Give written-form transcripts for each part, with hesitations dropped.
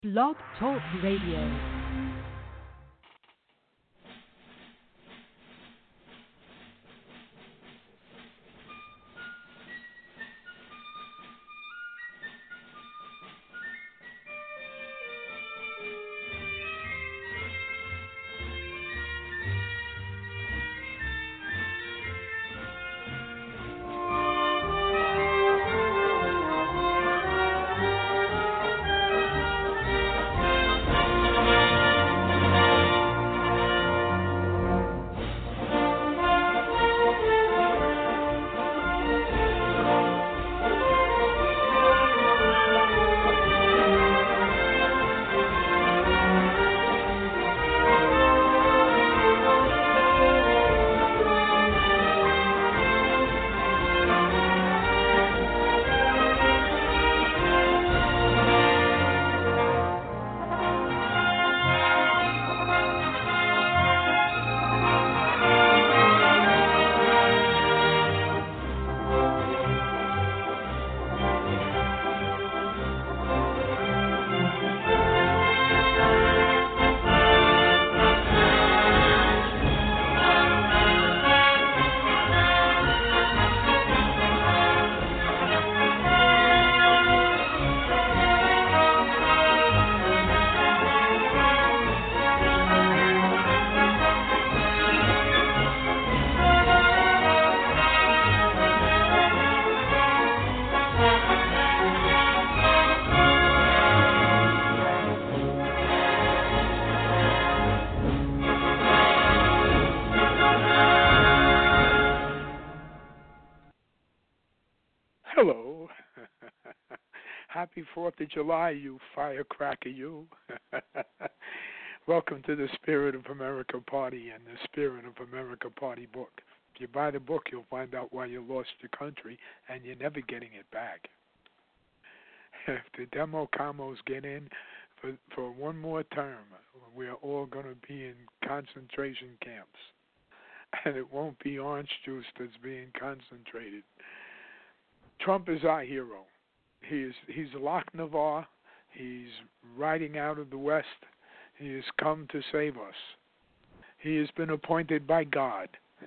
Blog Talk Radio. Hello. Happy 4th of July, you firecracker, you. Welcome to the Spirit of America Party and the Spirit of America Party book. If you buy the book, you'll find out why you lost your country and you're never getting it back. If the demo commos get in for one more term, we're all going to be in concentration camps. And it won't be orange juice that's being concentrated. Trump is our hero. He's Locke Navarre. He's riding out of the West. He has come to save us. He has been appointed by God.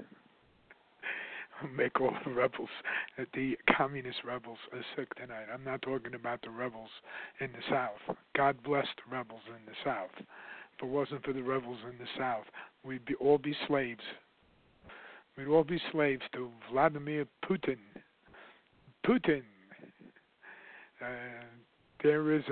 Make all the rebels, the communist rebels, sick tonight. I'm not talking about the rebels in the South. God bless the rebels in the South. If it wasn't for the rebels in the South, we'd all be slaves. We'd all be slaves to Vladimir Putin. There is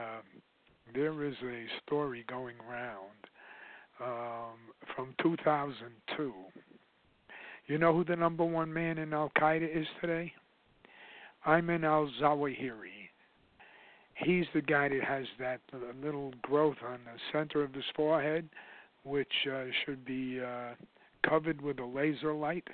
a story going around from 2002. You know who the number one man in Al Qaeda is today? Ayman al-Zawahiri. He's the guy that has that little growth on the center of his forehead, which should be covered with a laser light.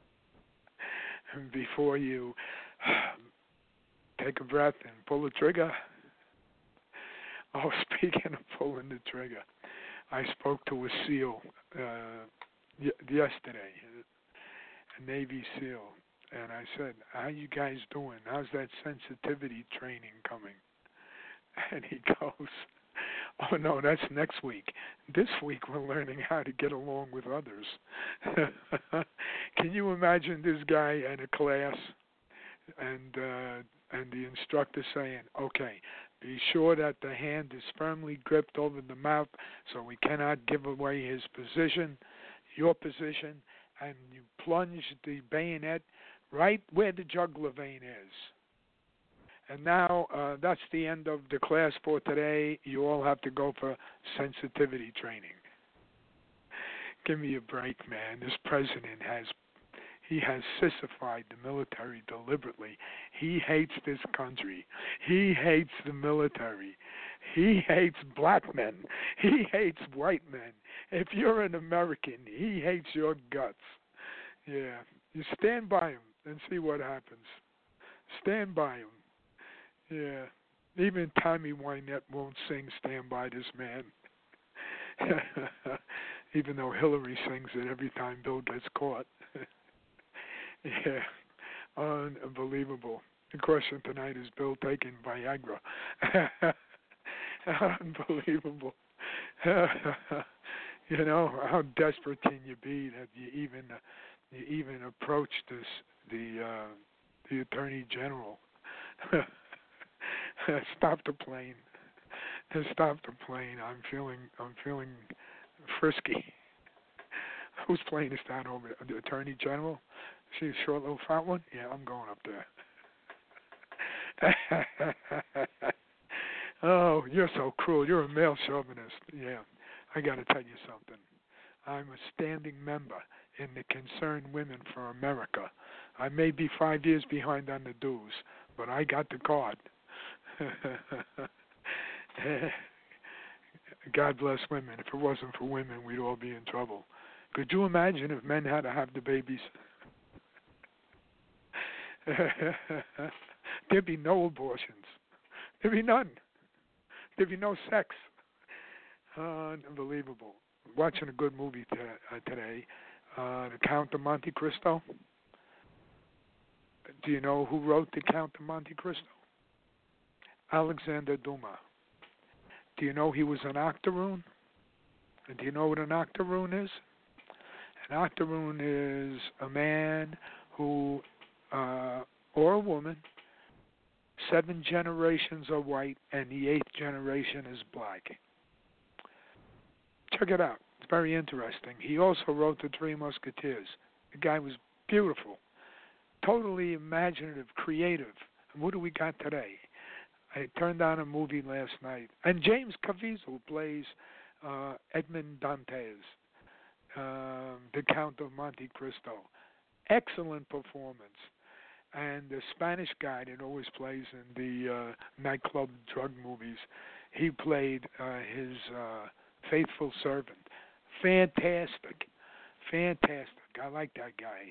Before you take a breath and pull the trigger. Oh, speaking of pulling the trigger, I spoke to a SEAL yesterday, a Navy SEAL, and I said, how you guys doing? How's that sensitivity training coming? And he goes, oh, no, that's next week. This week we're learning how to get along with others. Can you imagine this guy in a class and the instructor saying, okay, be sure that the hand is firmly gripped over the mouth so we cannot give away his position, your position, and you plunge the bayonet right where the jugular vein is. And now that's the end of the class for today. You all have to go for sensitivity training. Give me a break, man. This president has sissified the military deliberately. He hates this country. He hates the military. He hates black men. He hates white men. If you're an American, he hates your guts. Yeah. You stand by him and see what happens. Stand by him. Yeah, even Tommy Wynette won't sing Stand By This Man. Even though Hillary sings it every time Bill gets caught. Yeah, unbelievable. The question tonight is Bill taking Viagra. Unbelievable. You know, how desperate can you be that you even approach the Attorney General? Stop the plane. Stop the plane. I'm feeling frisky. Whose plane is that over? The Attorney General? She's a short little fat one? Yeah, I'm going up there. Oh, you're so cruel. You're a male chauvinist. Yeah, I got to tell you something. I'm a standing member in the Concerned Women for America. I may be 5 years behind on the dues, but I got the card. God bless women. If it wasn't for women, we'd all be in trouble. Could you imagine if men had to have the babies? There'd be no abortions. There'd be none. There'd be no sex. Unbelievable. Watching a good movie today, The Count of Monte Cristo. Do you know who wrote The Count of Monte Cristo? Alexander Dumas. Do you know he was an octoroon? And do you know what an octoroon is? An octoroon is a man who, or a woman, 7 generations are white and the 8th generation is black. Check it out. It's very interesting. He also wrote The Three Musketeers. The guy was beautiful, totally imaginative, creative. And what do we got today? I turned on a movie last night, and James Caviezel plays Edmond Dantes, The Count of Monte Cristo. Excellent performance. And the Spanish guy that always plays in the nightclub drug movies, he played his faithful servant. Fantastic. I like that guy.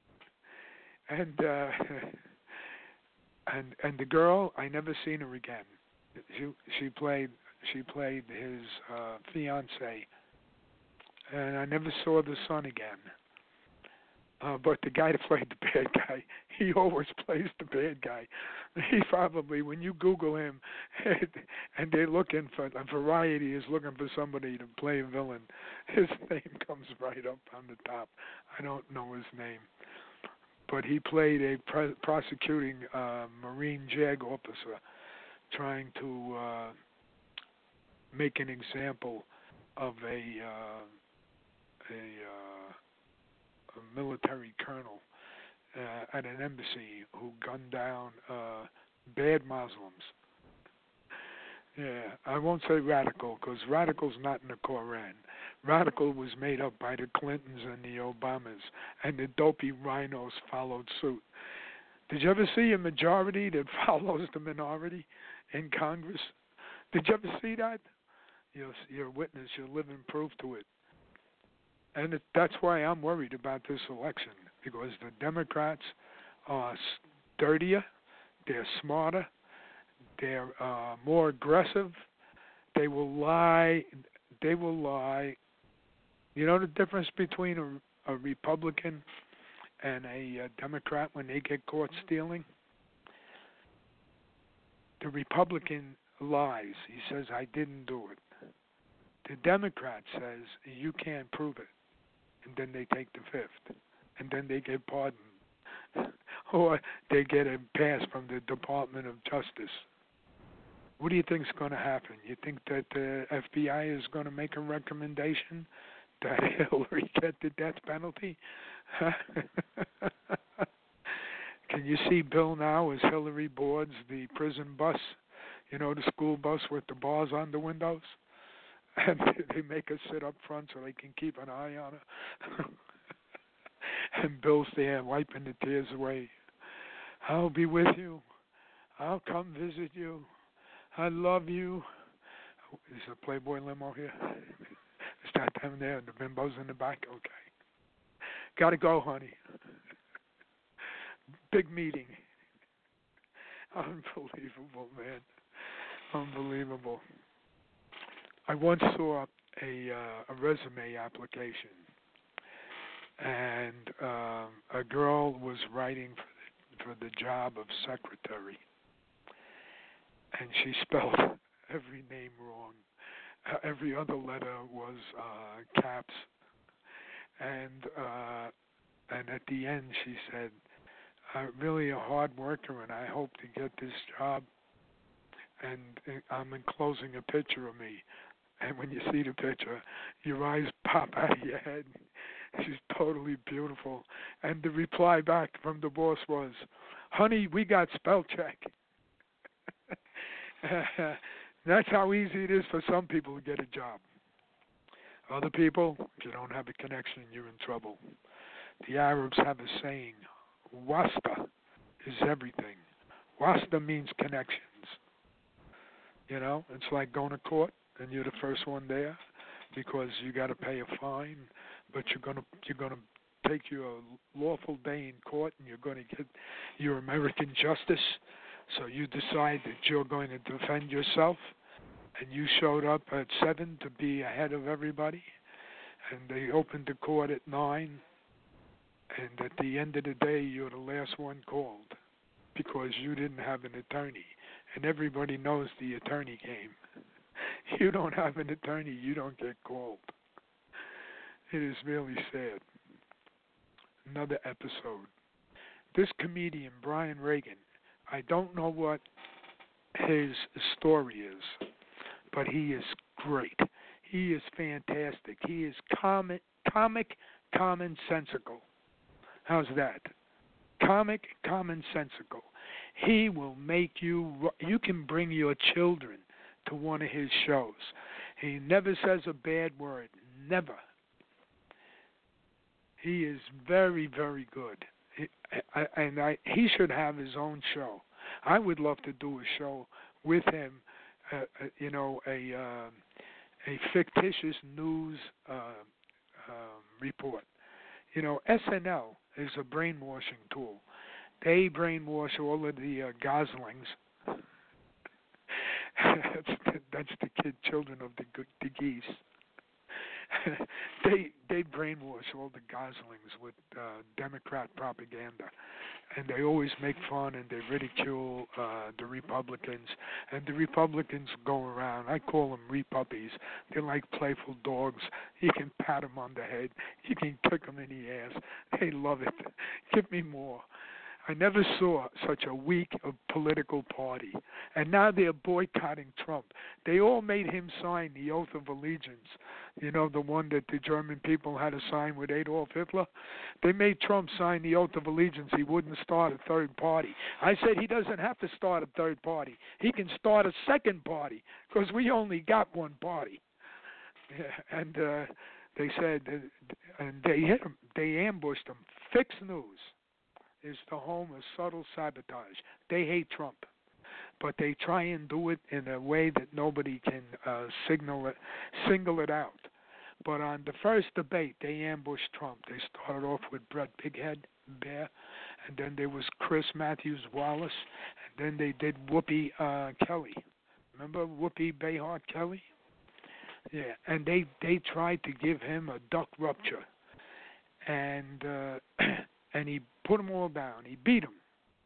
And the girl, I never seen her again. She played his fiance, and I never saw the son again. But the guy that played the bad guy, he always plays the bad guy. He probably, when you Google him, and they're looking for, Variety is looking for somebody to play a villain, his name comes right up on the top. I don't know his name. But he played a prosecuting Marine JAG officer trying to make an example of a military colonel at an embassy who gunned down bad Muslims. Yeah, I won't say radical because radical's not in the Koran. Radical was made up by the Clintons and the Obamas, and the dopey rhinos followed suit. Did you ever see a majority that follows the minority in Congress? Did you ever see that? You're a witness. You're living proof to it. And that's why I'm worried about this election, because the Democrats are sturdier, they're smarter, they're more aggressive. They will lie. You know the difference between a Republican and a Democrat when they get caught stealing? The Republican lies. He says, I didn't do it. The Democrat says, you can't prove it. And then they take the fifth. And then they get pardoned. Or they get a pass from the Department of Justice. What do you think is going to happen? You think that the FBI is going to make a recommendation that Hillary get the death penalty? Can you see Bill now as Hillary boards the prison bus? You know, the school bus with the bars on the windows? And they make her sit up front so they can keep an eye on her. And Bill's there wiping the tears away. I'll be with you. I'll come visit you. I love you. Is a Playboy limo here? Is that them there? The bimbos in the back? Okay. Gotta go, honey. Big meeting. Unbelievable, man. Unbelievable. I once saw a resume application, and a girl was writing for the job of secretary, and she spelled every name wrong. Every other letter was caps. And at the end she said, "I'm really a hard worker and I hope to get this job." And I'm enclosing a picture of me. And when you see the picture, your eyes pop out of your head. She's totally beautiful. And the reply back from the boss was, "Honey, we got spell check." That's how easy it is for some people to get a job. Other people, if you don't have a connection, you're in trouble. The Arabs have a saying, "Wasta is everything." Wasta means connections. You know, it's like going to court and you're the first one there because you got to pay a fine, but you're gonna take your lawful day in court and you're going to get your American justice. So you decide that you're going to defend yourself, and you showed up at 7 to be ahead of everybody, and they opened the court at 9, and at the end of the day you're the last one called because you didn't have an attorney, and everybody knows the attorney game. You don't have an attorney, you don't get called. It is really sad. Another episode. This comedian, Brian Regan, I don't know what his story is, but he is great. He is fantastic. He is comic, commonsensical. How's that? Comic, commonsensical. He will make you can bring your children to one of his shows. He never says a bad word. Never. He is very, very good. He should have his own show. I would love to do a show with him, a fictitious news report. You know, SNL is a brainwashing tool. They brainwash all of the goslings. That's the children of the geese. They brainwash all the goslings with Democrat propaganda, and they always make fun and they ridicule the Republicans, and the Republicans go around. I call them repuppies. They're like playful dogs. You can pat them on the head. You can kick them in the ass. They love it. Give me more. I never saw such a weak political party. And now they're boycotting Trump. They all made him sign the Oath of Allegiance. You know, the one that the German people had to sign with Adolf Hitler? They made Trump sign the Oath of Allegiance. He wouldn't start a third party. I said he doesn't have to start a third party. He can start a second party because we only got one party. And they said, and they hit him. They ambushed him. Fix News is the home of subtle sabotage. They hate Trump, but they try and do it in a way that nobody can single it out. But on the first debate, they ambushed Trump. They started off with Brett Bighead Bear, and then there was Chris Matthews Wallace, and then they did Whoopi Kelly. Remember Whoopi Behar Kelly? Yeah, and they tried to give him a duck rupture, and he put them all down. He beat them.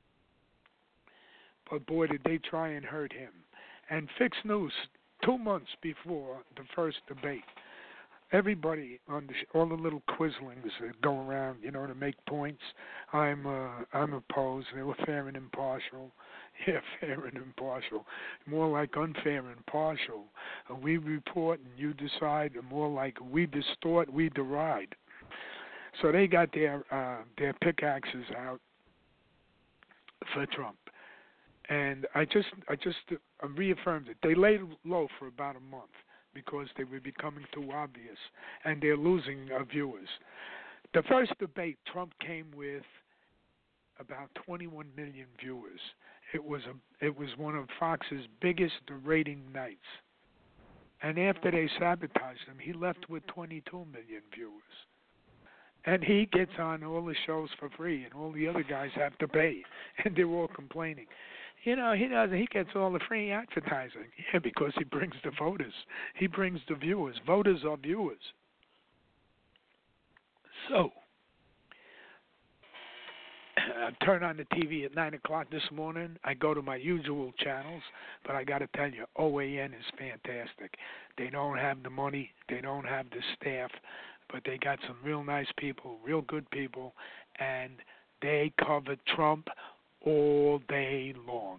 But boy, did they try and hurt him. And Fix News, 2 months before the first debate, everybody on all the little quizzlings that go around, you know, to make points. I'm opposed. They were fair and impartial. Yeah, fair and impartial. More like unfair and partial. We report and you decide. More like we distort, we deride. So they got their pickaxes out for Trump, and I just reaffirmed it. They laid low for about a month because they were becoming too obvious, and they're losing viewers. The first debate, Trump came with about 21 million viewers. It was one of Fox's biggest rating nights, and after they sabotaged him, he left with 22 million viewers. And he gets on all the shows for free, and all the other guys have to pay, and they're all complaining. You know, he doesn't. He gets all the free advertising. Yeah, because he brings the voters. He brings the viewers. Voters are viewers. So, I turn on the TV at 9 o'clock this morning. I go to my usual channels, but I got to tell you, OAN is fantastic. They don't have the money, they don't have the staff, but they got some real nice people, real good people, and they cover Trump all day long.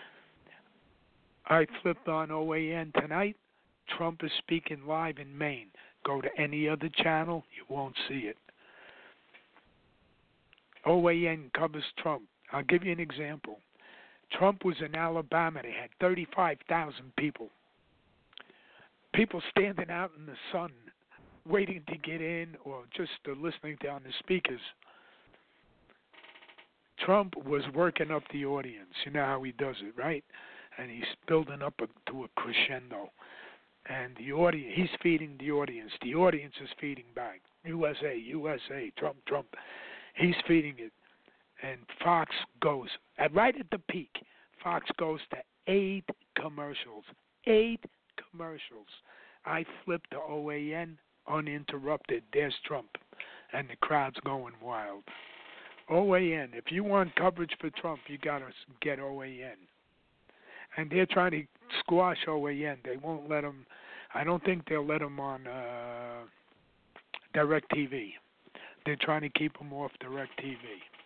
I flipped on OAN tonight. Trump is speaking live in Maine. Go to any other channel, you won't see it. OAN covers Trump. I'll give you an example. Trump was in Alabama. They had 35,000 people. People standing out in the sun, waiting to get in or just listening down the speakers. Trump was working up the audience. You know how he does it, right? And he's building up to a crescendo. And the audience, he's feeding the audience. The audience is feeding back. USA, USA, Trump, Trump. He's feeding it. And Fox goes, right at the peak, Fox goes to 8 commercials. 8 commercials. I flipped to OAN, uninterrupted. There's Trump. And the crowd's going wild. OAN, if you want coverage for Trump, you got to get OAN. And they're trying to squash OAN. They won't let them. I don't think they'll let them on DirecTV. They're trying to keep them off DirecTV.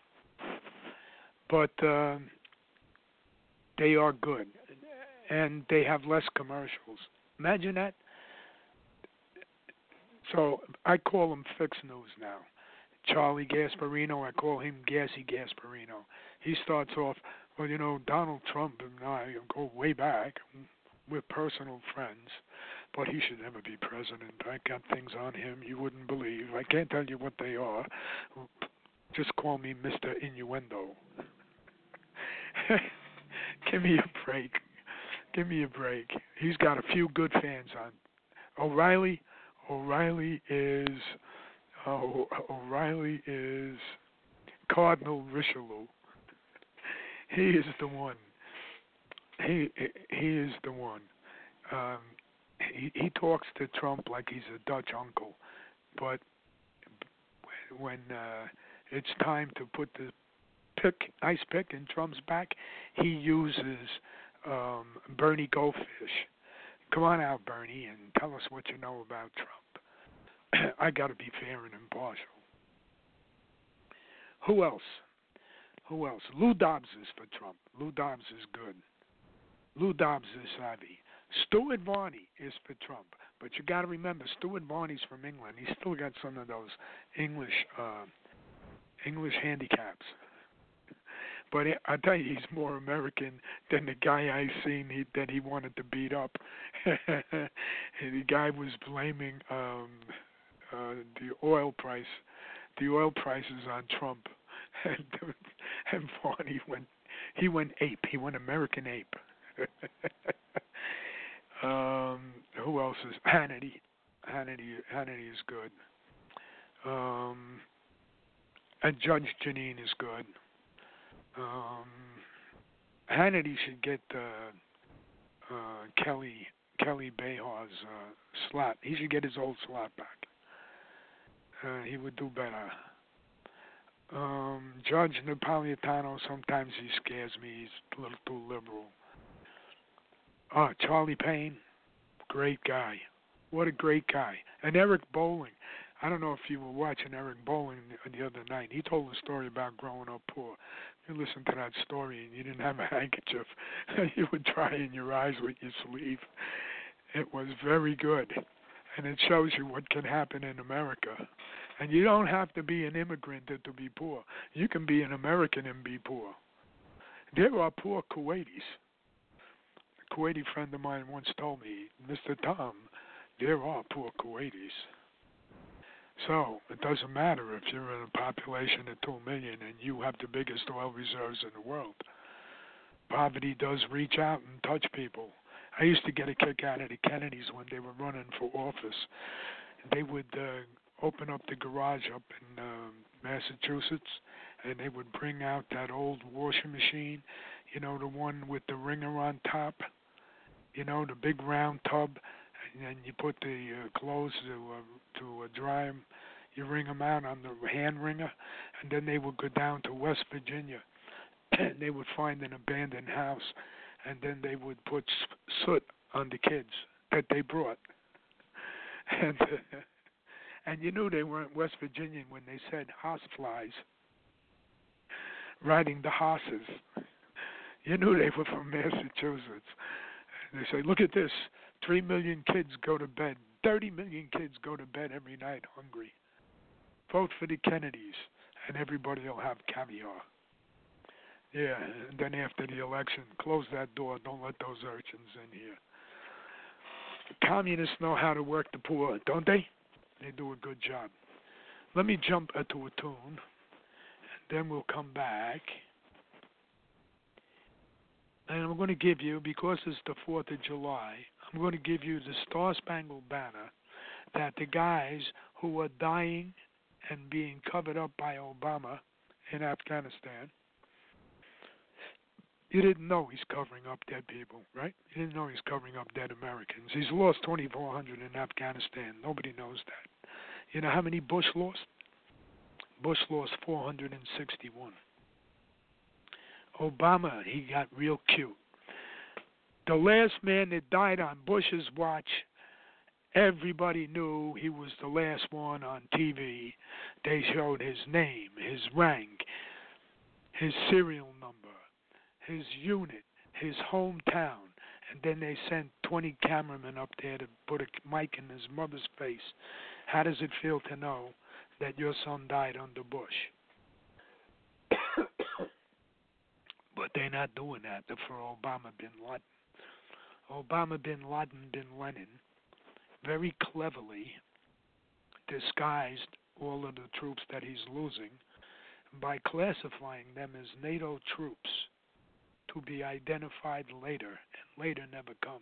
But they are good. And they have less commercials. Imagine that. So I call them fixed news now. Charlie Gasparino, I call him Gassy Gasparino. He starts off, well, you know, Donald Trump and I go way back. We're personal friends, but he should never be president. I got things on him you wouldn't believe. I can't tell you what they are. Just call me Mr. Innuendo. Give me a break. Give me a break. He's got a few good fans on. O'Reilly is Cardinal Richelieu. He is the one. He is the one. He talks to Trump like he's a Dutch uncle, but when it's time to put the ice pick in Trump's back, he uses Bernie Goldfish. Come on out, Bernie, and tell us what you know about Trump. I got to be fair and impartial. Who else? Lou Dobbs is for Trump. Lou Dobbs is good. Lou Dobbs is savvy. Stuart Varney is for Trump. But you got to remember, Stuart Varney's from England. He's still got some of those English handicaps. But I tell you, he's more American than the guy I seen that he wanted to beat up. And the guy was blaming the oil prices on Trump, and Varney went ape. He went American ape. Who else is Hannity? Hannity is good. And Judge Jeanine is good. Hannity should get Kelly Behar's slot. He should get his old slot back. He would do better. Judge Napolitano, sometimes he scares me. He's a little too liberal. Charlie Payne, great guy. What a great guy. And Eric Bolling. I don't know if you were watching Eric Bolling the other night. He told a story about growing up poor. You listen to that story and you didn't have a handkerchief. You would dry in your eyes with your sleeve. It was very good. And it shows you what can happen in America. And you don't have to be an immigrant to be poor. You can be an American and be poor. There are poor Kuwaitis. A Kuwaiti friend of mine once told me, Mr. Tom, there are poor Kuwaitis. So it doesn't matter if you're in a population of 2 million and you have the biggest oil reserves in the world. Poverty does reach out and touch people. I used to get a kick out of the Kennedys when they were running for office. They would open up the garage up in Massachusetts, and they would bring out that old washing machine, you know, the one with the wringer on top, you know, the big round tub, and then you put the clothes to dry them. You ring them out on the hand wringer, and then they would go down to West Virginia, and they would find an abandoned house, and then they would put soot on the kids that they brought. And and you knew they weren't West Virginian when they said horseflies, riding the horses. You knew they were from Massachusetts. And they say, look at this, 3 million kids go to bed, 30 million kids go to bed every night hungry. Vote for the Kennedys, and everybody will have caviar. Yeah, and then after the election, close that door, don't let those urchins in here. Communists know how to work the poor, don't they? They do a good job. Let me jump into a tune, and then we'll come back. And I'm going to give you, because it's the 4th of July, I'm going to give you the Star-Spangled Banner that the guys who are dying and being covered up by Obama in Afghanistan. You didn't know he's covering up dead people, right? You didn't know he's covering up dead Americans. He's lost 2,400 in Afghanistan. Nobody knows that. You know how many Bush lost? Bush lost 461. Obama, he got real cute. The last man that died on Bush's watch, everybody knew he was the last one on TV. They showed his name, his rank, his serial number, his unit, his hometown, and then they sent 20 cameramen up there to put a mic in his mother's face. How does it feel to know that your son died under Bush? But they're not doing that for Obama bin Laden. Obama bin Laden bin Lenin very cleverly disguised all of the troops that he's losing by classifying them as NATO troops to be identified later, and later never comes.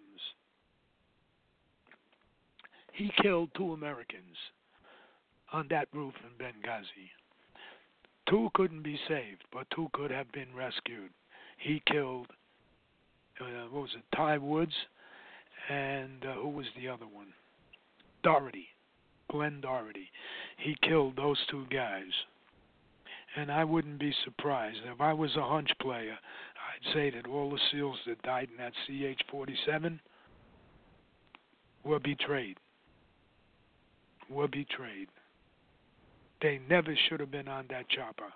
He killed 2 Americans on that roof in Benghazi. 2 couldn't be saved, but 2 could have been rescued. He killed, what was it, Ty Woods, and who was the other one? Doherty, Glenn Doherty. He killed those 2 guys. And I wouldn't be surprised. If I was a hunch player, I'd say that all the SEALs that died in that CH-47 were betrayed. Were betrayed. They never should have been on that chopper.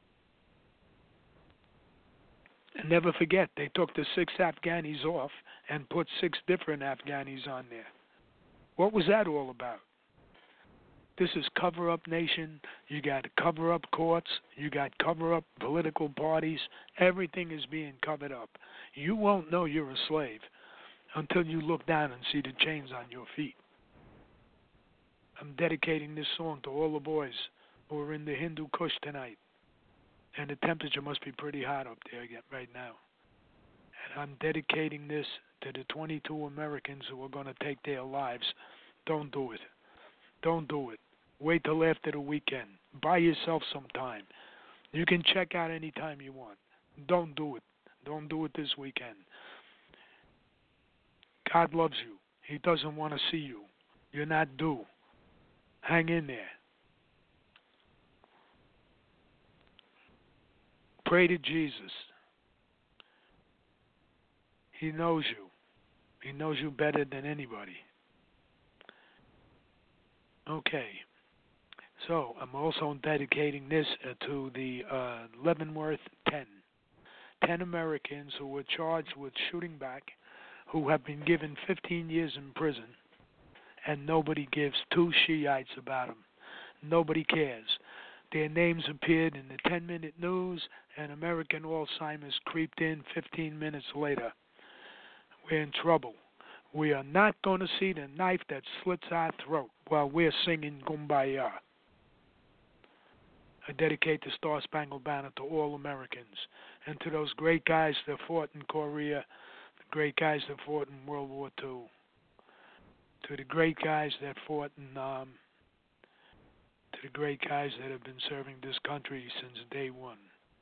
And never forget, they took the 6 Afghanis off and put 6 different Afghanis on there. What was that all about? This is cover-up nation. You got cover-up courts. You got cover-up political parties. Everything is being covered up. You won't know you're a slave until you look down and see the chains on your feet. I'm dedicating this song to all the boys who are in the Hindu Kush tonight. And the temperature must be pretty hot up there right now. And I'm dedicating this to the 22 Americans who are going to take their lives. Don't do it. Don't do it. Wait till after the weekend. Buy yourself some time. You can check out any time you want. Don't do it. Don't do it this weekend. God loves you. He doesn't want to see you. You're not due. Hang in there. Pray to Jesus. He knows you. He knows you better than anybody. Okay. So I'm also dedicating this to the Leavenworth 10. 10 Americans who were charged with shooting back, who have been given 15 years in prison, and nobody gives 2 Shiites about them. Nobody cares. Their names appeared in the 10-minute news, and American Alzheimer's creeped in 15 minutes later. We're in trouble. We are not going to see the knife that slits our throat while we're singing Kumbaya. I dedicate the Star-Spangled Banner to all Americans and to those great guys that fought in Korea, the great guys that fought in World War II, to the great guys that fought in, to the great guys that have been serving this country since day one.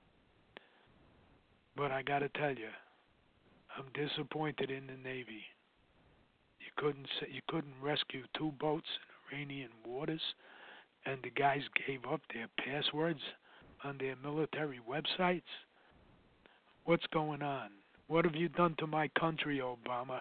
But I got to tell you, I'm disappointed in the Navy. You couldn't rescue 2 boats in Iranian waters and the guys gave up their passwords on their military websites? What's going on? What have you done to my country, Obama?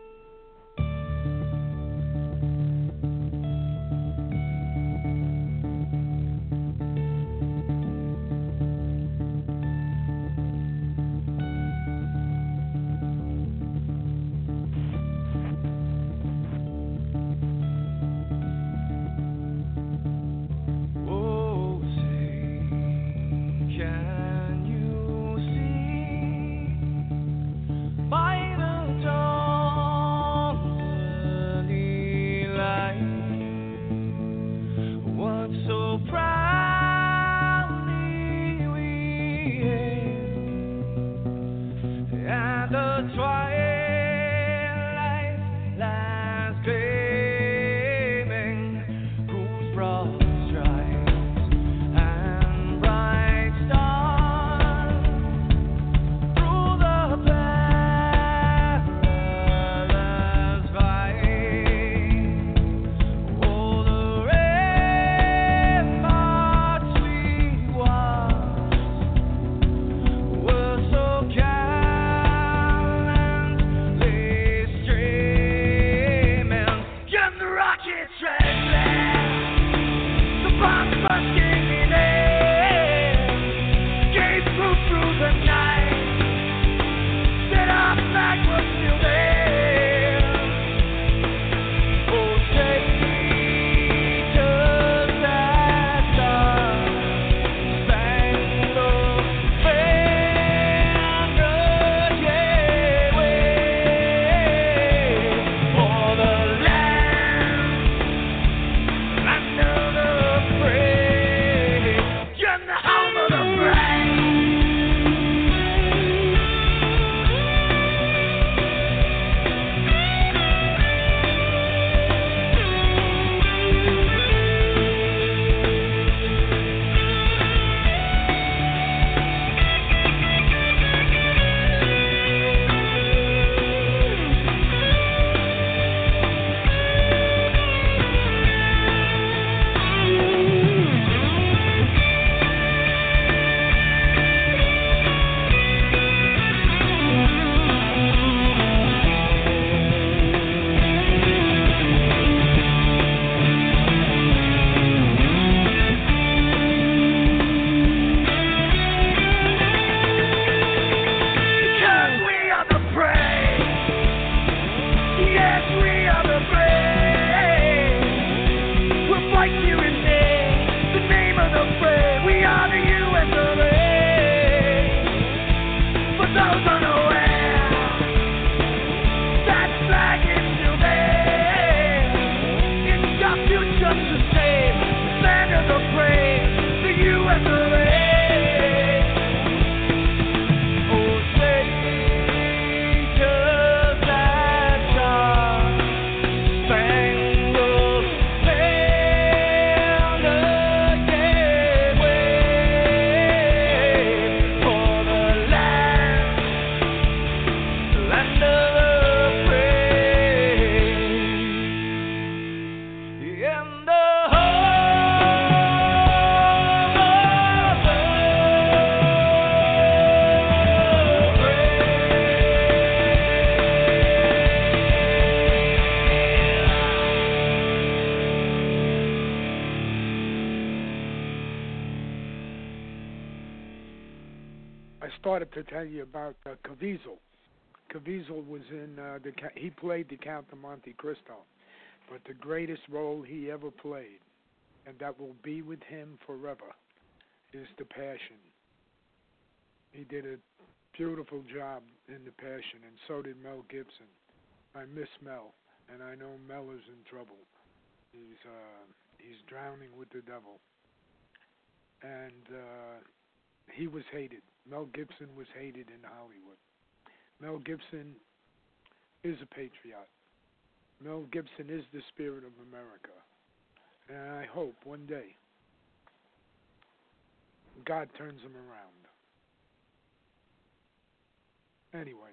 Started to tell you about Caviezel. Caviezel was in he played the Count of Monte Cristo, but the greatest role he ever played, and that will be with him forever, is The Passion. He did a beautiful job in The Passion, and so did Mel Gibson. I miss Mel, and I know Mel is in trouble. He's drowning with the devil, and he was hated. Mel Gibson was hated in Hollywood. Mel Gibson is a patriot. Mel Gibson is the spirit of America. And I hope one day God turns him around. Anyway,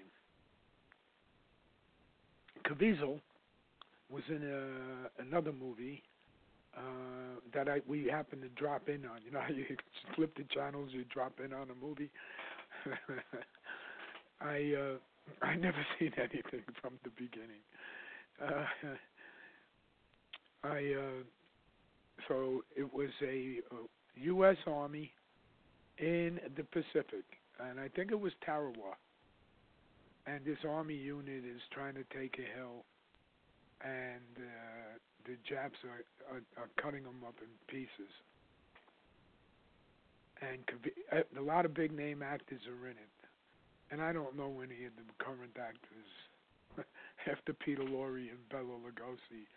Caviezel was in another movie, that we happen to drop in on. You know how you flip the channels, you drop in on a movie? I never seen anything from the beginning. So it was a U.S. Army in the Pacific, and I think it was Tarawa. And this Army unit is trying to take a hill, and the Japs are cutting them up in pieces. And a lot of big name actors are in it. And I don't know any of the current actors after Peter Lorre and Bela Lugosi.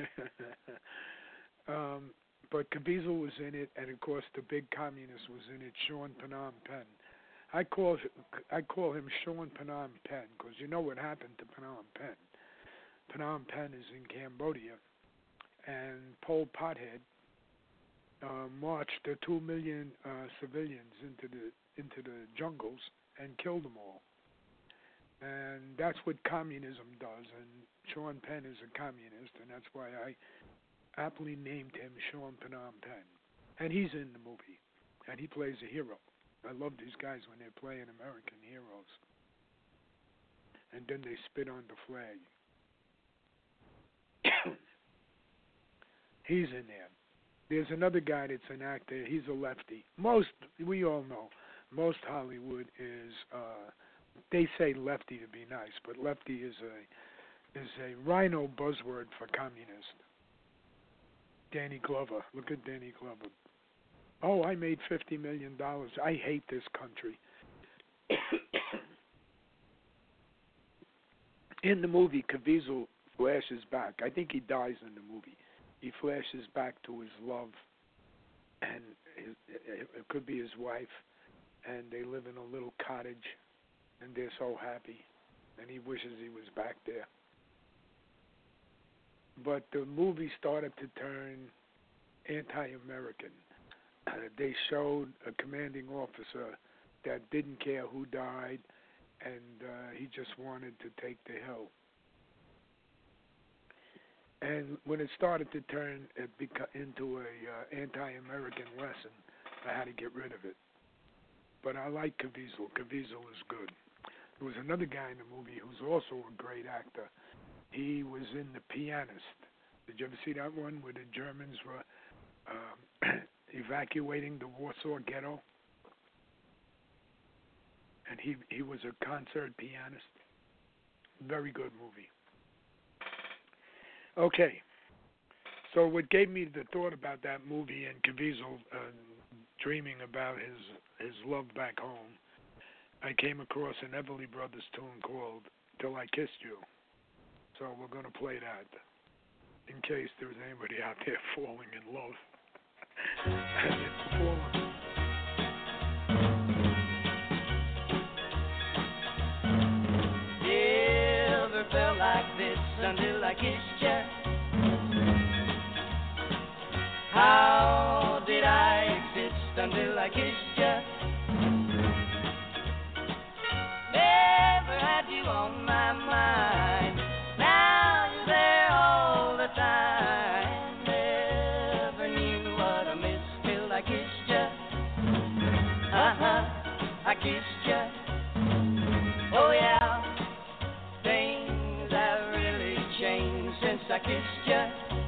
But Caviezel was in it, and of course the big communist was in it, Sean Phnom Penh. I call him Sean Phnom Penh because you know what happened to Phnom Penh. Phnom Penh is in Cambodia, and Pol Pot marched 2 million civilians into the jungles and killed them all. And that's what communism does. And Sean Penn is a communist, and that's why I aptly named him Sean Phnom Penh. And he's in the movie, and he plays a hero. I love these guys when they're playing American heroes. And then they spit on the flag. He's in there. There's another guy that's an actor. He's a lefty. We all know, most Hollywood is, they say lefty to be nice, but lefty is a rhino buzzword for communist. Danny Glover. Look at Danny Glover. Oh, I made $50 million. I hate this country. In the movie, Caviezel flashes back. I think he dies in the movie. He flashes back to his love, and it could be his wife, and they live in a little cottage, and they're so happy, and he wishes he was back there. But the movie started to turn anti-American. They showed a commanding officer that didn't care who died, and he just wanted to take the hill. And when it started to turn into a anti-American lesson, I had to get rid of it. But I like Caviezel. Caviezel is good. There was another guy in the movie who's also a great actor. He was in The Pianist. Did you ever see that one where the Germans were evacuating the Warsaw Ghetto? And he was a concert pianist. Very good movie. Okay. So what gave me the thought about that movie and Caviezel dreaming about his love back home, I came across an Everly Brothers tune called Till I Kissed You. So we're going to play that in case there's anybody out there falling in love. And it's falling. Never felt like this until I kissed you. How did I exist until I kissed you? Never had you on my mind. Now you're there all the time. Never knew what I missed till I kissed you. I kissed you. Oh yeah, things have really changed since I kissed you.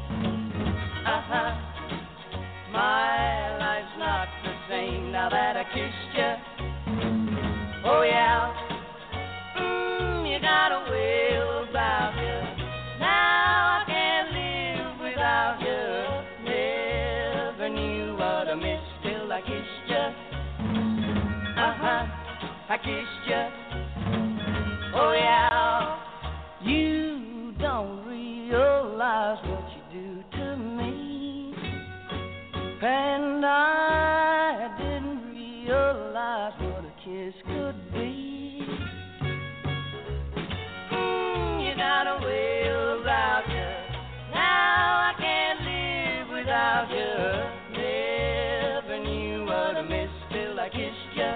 My life's not the same now that I kissed you. Oh yeah, you got a way about you. Now I can't live without you. Never knew what I missed till I kissed you. I kissed you. Oh yeah, you don't realize what you do to me. And I didn't realize what a kiss could be. You got a way about you. Now I can't live without you. Never knew what I missed till I kissed you.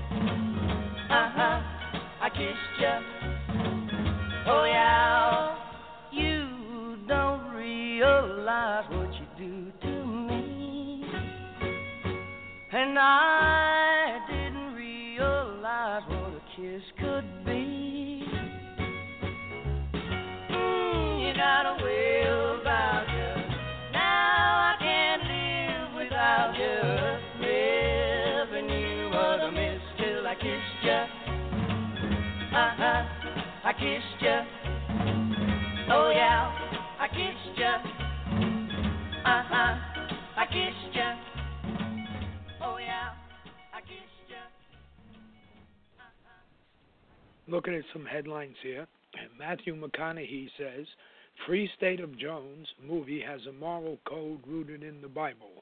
I kissed you. Oh yeah, you don't realize realize what you do to me. And I didn't realize what a kiss could be. You got a way about you. Now I can't live without you. Never knew what I missed till I kissed you. I kissed you. Oh yeah, I kissed you. I kissed you. Oh yeah, I kissed you. Looking at some headlines here. Matthew McConaughey says, Free State of Jones movie has a moral code rooted in the Bible.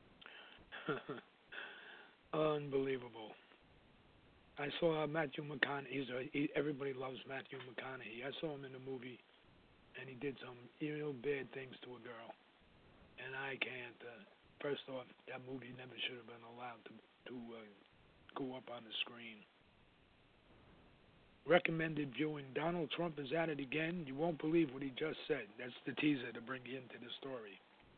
Unbelievable. I saw Matthew McConaughey. Everybody loves Matthew McConaughey. I saw him in a movie, and he did some real bad things to a girl. And I can't. First off, that movie never should have been allowed to go up on the screen. Recommended viewing. Donald Trump is at it again. You won't believe what he just said. That's the teaser to bring you into the story.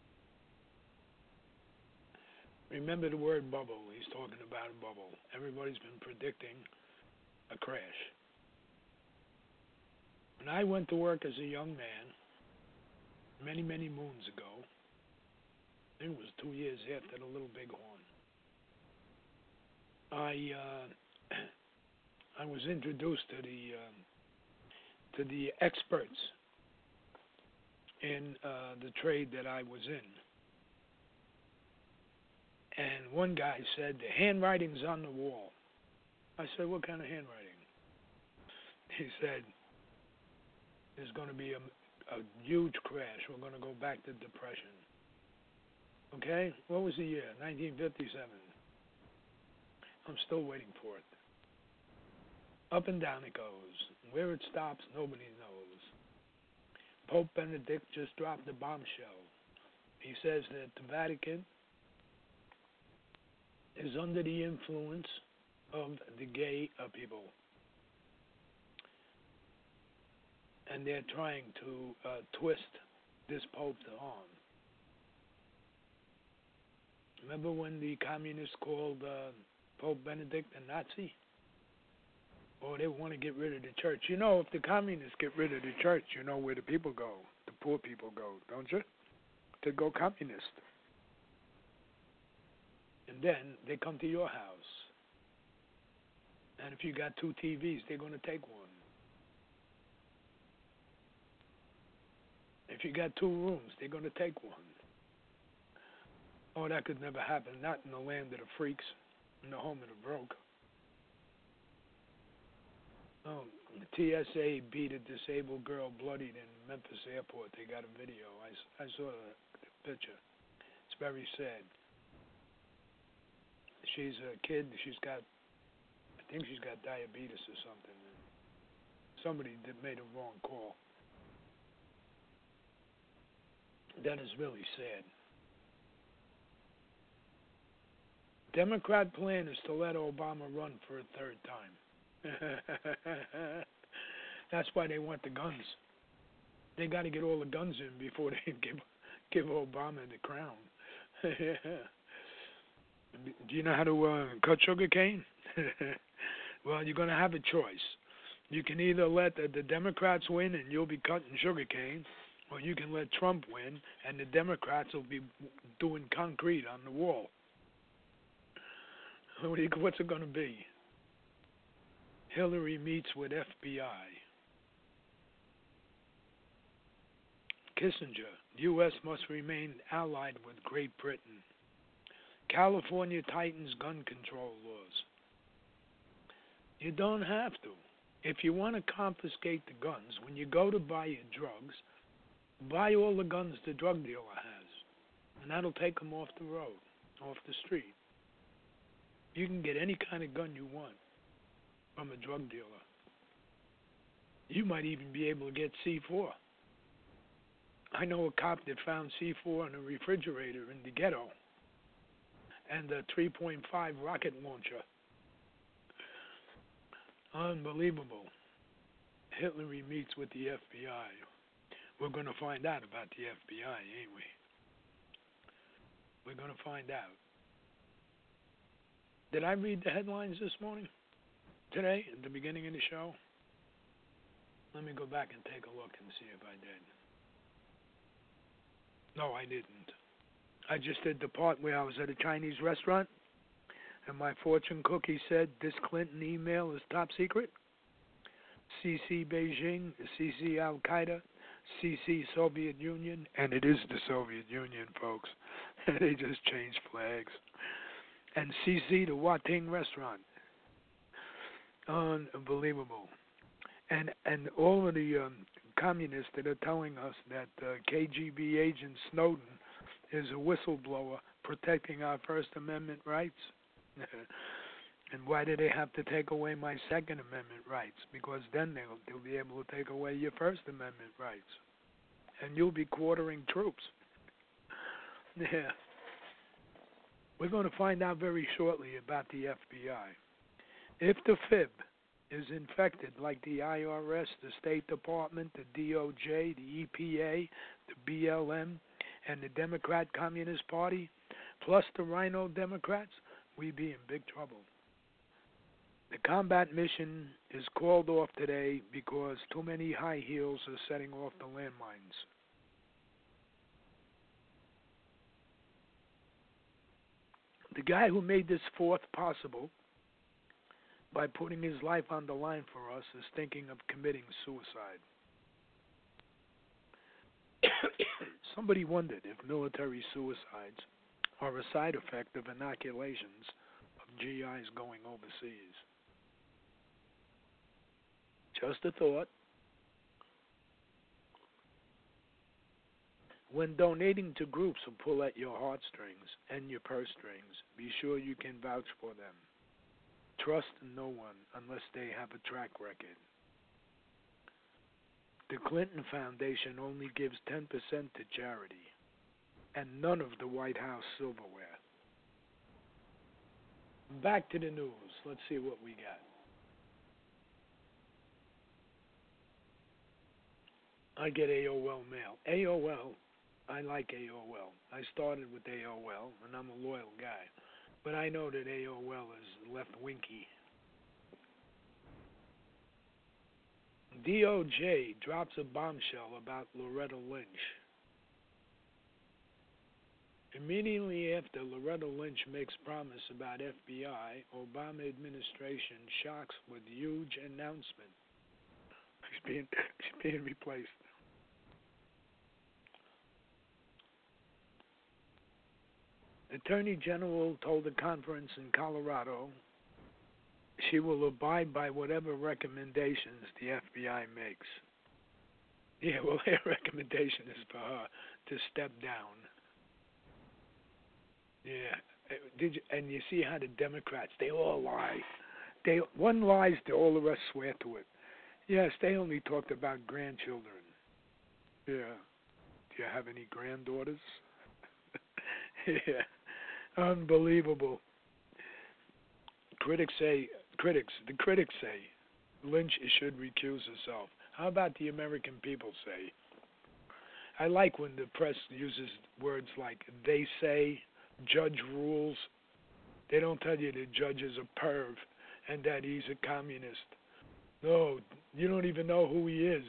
Remember the word bubble. He's talking about a bubble. Everybody's been predicting a crash. When I went to work as a young man, many, many moons ago, I think it was 2 years after the Little Bighorn, I was introduced to the experts in the trade that I was in. And one guy said, the handwriting's on the wall. I said, what kind of handwriting? He said, there's going to be a huge crash. We're going to go back to depression. Okay? What was the year? 1957. I'm still waiting for it. Up and down it goes. Where it stops, nobody knows. Pope Benedict just dropped a bombshell. He says that the Vatican is under the influence of the gay people. And they're trying to twist this Pope to harm. Remember when the communists called Pope Benedict a Nazi? Or they want to get rid of the church. You know, if the communists get rid of the church, you know where the people go. The poor people go, don't you? To go communist. And then they come to your house. And if you got 2 TVs, they're going to take one. If you got 2 rooms, they're going to take one. Oh, that could never happen. Not in the land of the freaks, in the home of the broke. Oh, the TSA beat a disabled girl bloodied in Memphis airport. They got a video. I saw the picture. It's very sad. She's a kid. I think she's got diabetes or something. Somebody made a wrong call. That is really sad. Democrat plan is to let Obama run for a 3rd time. That's why they want the guns. They got to get all the guns in before they give Obama the crown. Do you know how to cut sugar cane? Well, you're going to have a choice. You can either let the Democrats win and you'll be cutting sugar cane, or you can let Trump win and the Democrats will be doing concrete on the wall. What's it going to be? Hillary meets with FBI. Kissinger, U.S. must remain allied with Great Britain. California tightens gun control laws. You don't have to. If you want to confiscate the guns, when you go to buy your drugs, buy all the guns the drug dealer has, and that'll take them off the road, off the street. You can get any kind of gun you want from a drug dealer. You might even be able to get C4. I know a cop that found C4 in a refrigerator in the ghetto and a 3.5 rocket launcher. Unbelievable. Hillary meets with the FBI. We're going to find out about the FBI, ain't we? We're going to find out. Did I read the headlines this morning? Today, at the beginning of the show? Let me go back and take a look and see if I did. No, I didn't. I just did the part where I was at a Chinese restaurant, and my fortune cookie said, this Clinton email is top secret. CC Beijing, CC Al Qaeda, CC Soviet Union, and it is the Soviet Union, folks. They just changed flags. And CC the Wating restaurant. Unbelievable. And all of the communists that are telling us that KGB agent Snowden is a whistleblower protecting our First Amendment rights. And why do they have to take away my Second Amendment rights? Because then they'll be able to take away your First Amendment rights. And you'll be quartering troops. Yeah. We're going to find out very shortly about the FBI. If the FIB is infected like the IRS, the State Department, the DOJ, the EPA, the BLM, and the Democrat Communist Party, plus the Rhino Democrats, we be in big trouble. The combat mission is called off today because too many high heels are setting off the landmines. The guy who made this fourth possible by putting his life on the line for us is thinking of committing suicide. Somebody wondered if military suicides are a side effect of inoculations of GIs going overseas. Just a thought. When donating to groups who pull at your heartstrings and your purse strings, be sure you can vouch for them. Trust no one unless they have a track record. The Clinton Foundation only gives 10% to charity, and none of the White House silverware. Back to the news. Let's see what we got. I get AOL mail. AOL, I like AOL. I started with AOL, and I'm a loyal guy. But I know that AOL is left-winky. DOJ drops a bombshell about Loretta Lynch. Immediately after Loretta Lynch makes promise about FBI, Obama administration shocks with huge announcement. She's being replaced. Attorney General told a conference in Colorado she will abide by whatever recommendations the FBI makes. Yeah, well, their recommendation is for her to step down. Yeah, and you see how the Democrats, they all lie. One lies, all the rest swear to it. Yes, they only talked about grandchildren. Yeah. Do you have any granddaughters? Yeah. Unbelievable. The critics say Lynch should recuse herself. How about the American people say? I like when the press uses words like they say, judge rules. They don't tell you the judge is a perv and that he's a communist. No, you don't even know who he is.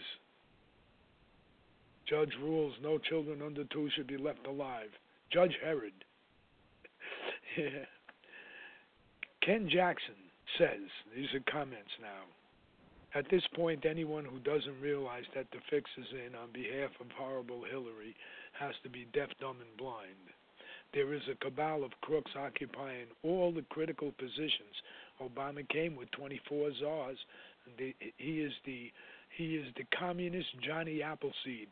Judge rules no children under 2 should be left alive. Judge Herod. Yeah. Ken Jackson says, these are comments now, at this point anyone who doesn't realize that the fix is in on behalf of horrible Hillary has to be deaf, dumb, and blind. There is a cabal of crooks occupying all the critical positions. Obama came with 24 czars. He is the communist Johnny Appleseed.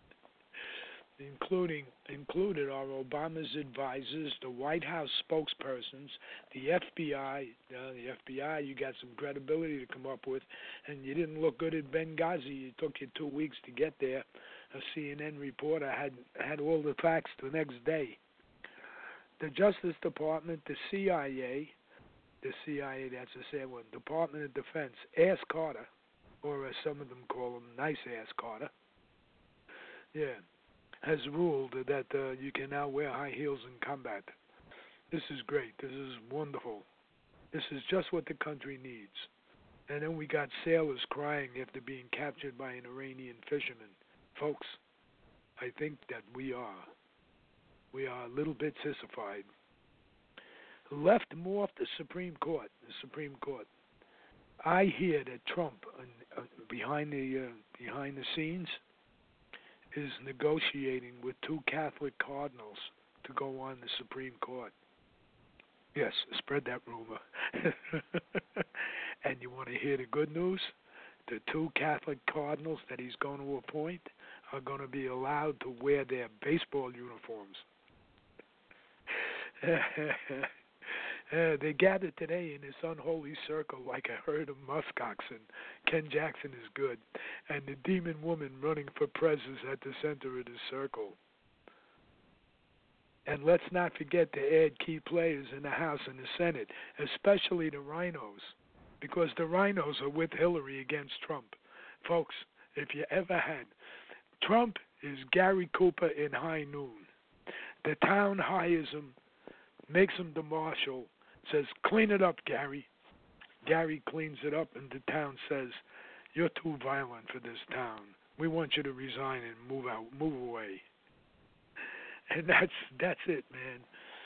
Included are Obama's advisors, the White House spokespersons, the FBI. The FBI, you got some credibility to come up with, and you didn't look good at Benghazi. It took you 2 weeks to get there. A CNN reporter had all the facts the next day. The Justice Department, the CIA, that's the same one, Department of Defense, Ass Carter, or as some of them call him, Nice Ass Carter, yeah, has ruled that you can now wear high heels in combat. This is great. This is wonderful. This is just what the country needs. And then we got sailors crying after being captured by an Iranian fisherman. Folks, I think that we are a little bit sissified. Left morphed the Supreme Court. I hear that Trump, behind the scenes, is negotiating with 2 Catholic cardinals to go on the Supreme Court. Yes, spread that rumor. And you want to hear the good news? The 2 Catholic cardinals that he's going to appoint are going to be allowed to wear their baseball uniforms. They gathered today in this unholy circle like a herd of muskoxen. Ken Jackson is good. And the demon woman running for president at the center of the circle. And let's not forget to add key players in the House and the Senate, especially the rhinos, because the rhinos are with Hillary against Trump. Folks, if you ever had, Trump is Gary Cooper in high noon. The town hires him, makes him the marshal, says, clean it up, Gary. Gary cleans it up, and the town says, you're too violent for this town. We want you to resign and move away. And that's it, man.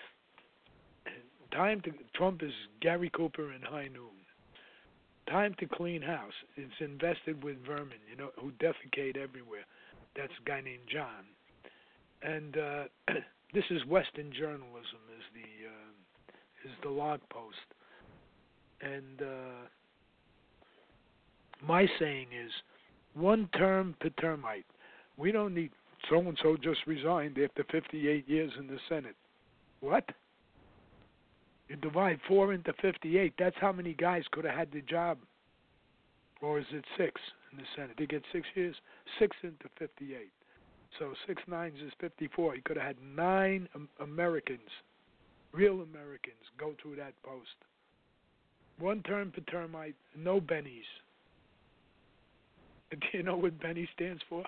Trump is Gary Cooper in high noon. Time to clean house. It's invested with vermin, who defecate everywhere. That's a guy named John. And this is Western journalism, is the log post. And my saying is, 1 term per termite. We don't need so-and-so just resigned after 58 years in the Senate. What? You divide 4 into 58. That's how many guys could have had the job. Or is it 6 in the Senate? They get 6 years? 6 into 58. So 6 nines is 54. He could have had 9 Americans, real Americans, go through that post. 1 term per termite, no bennies. Do you know what Benny stands for?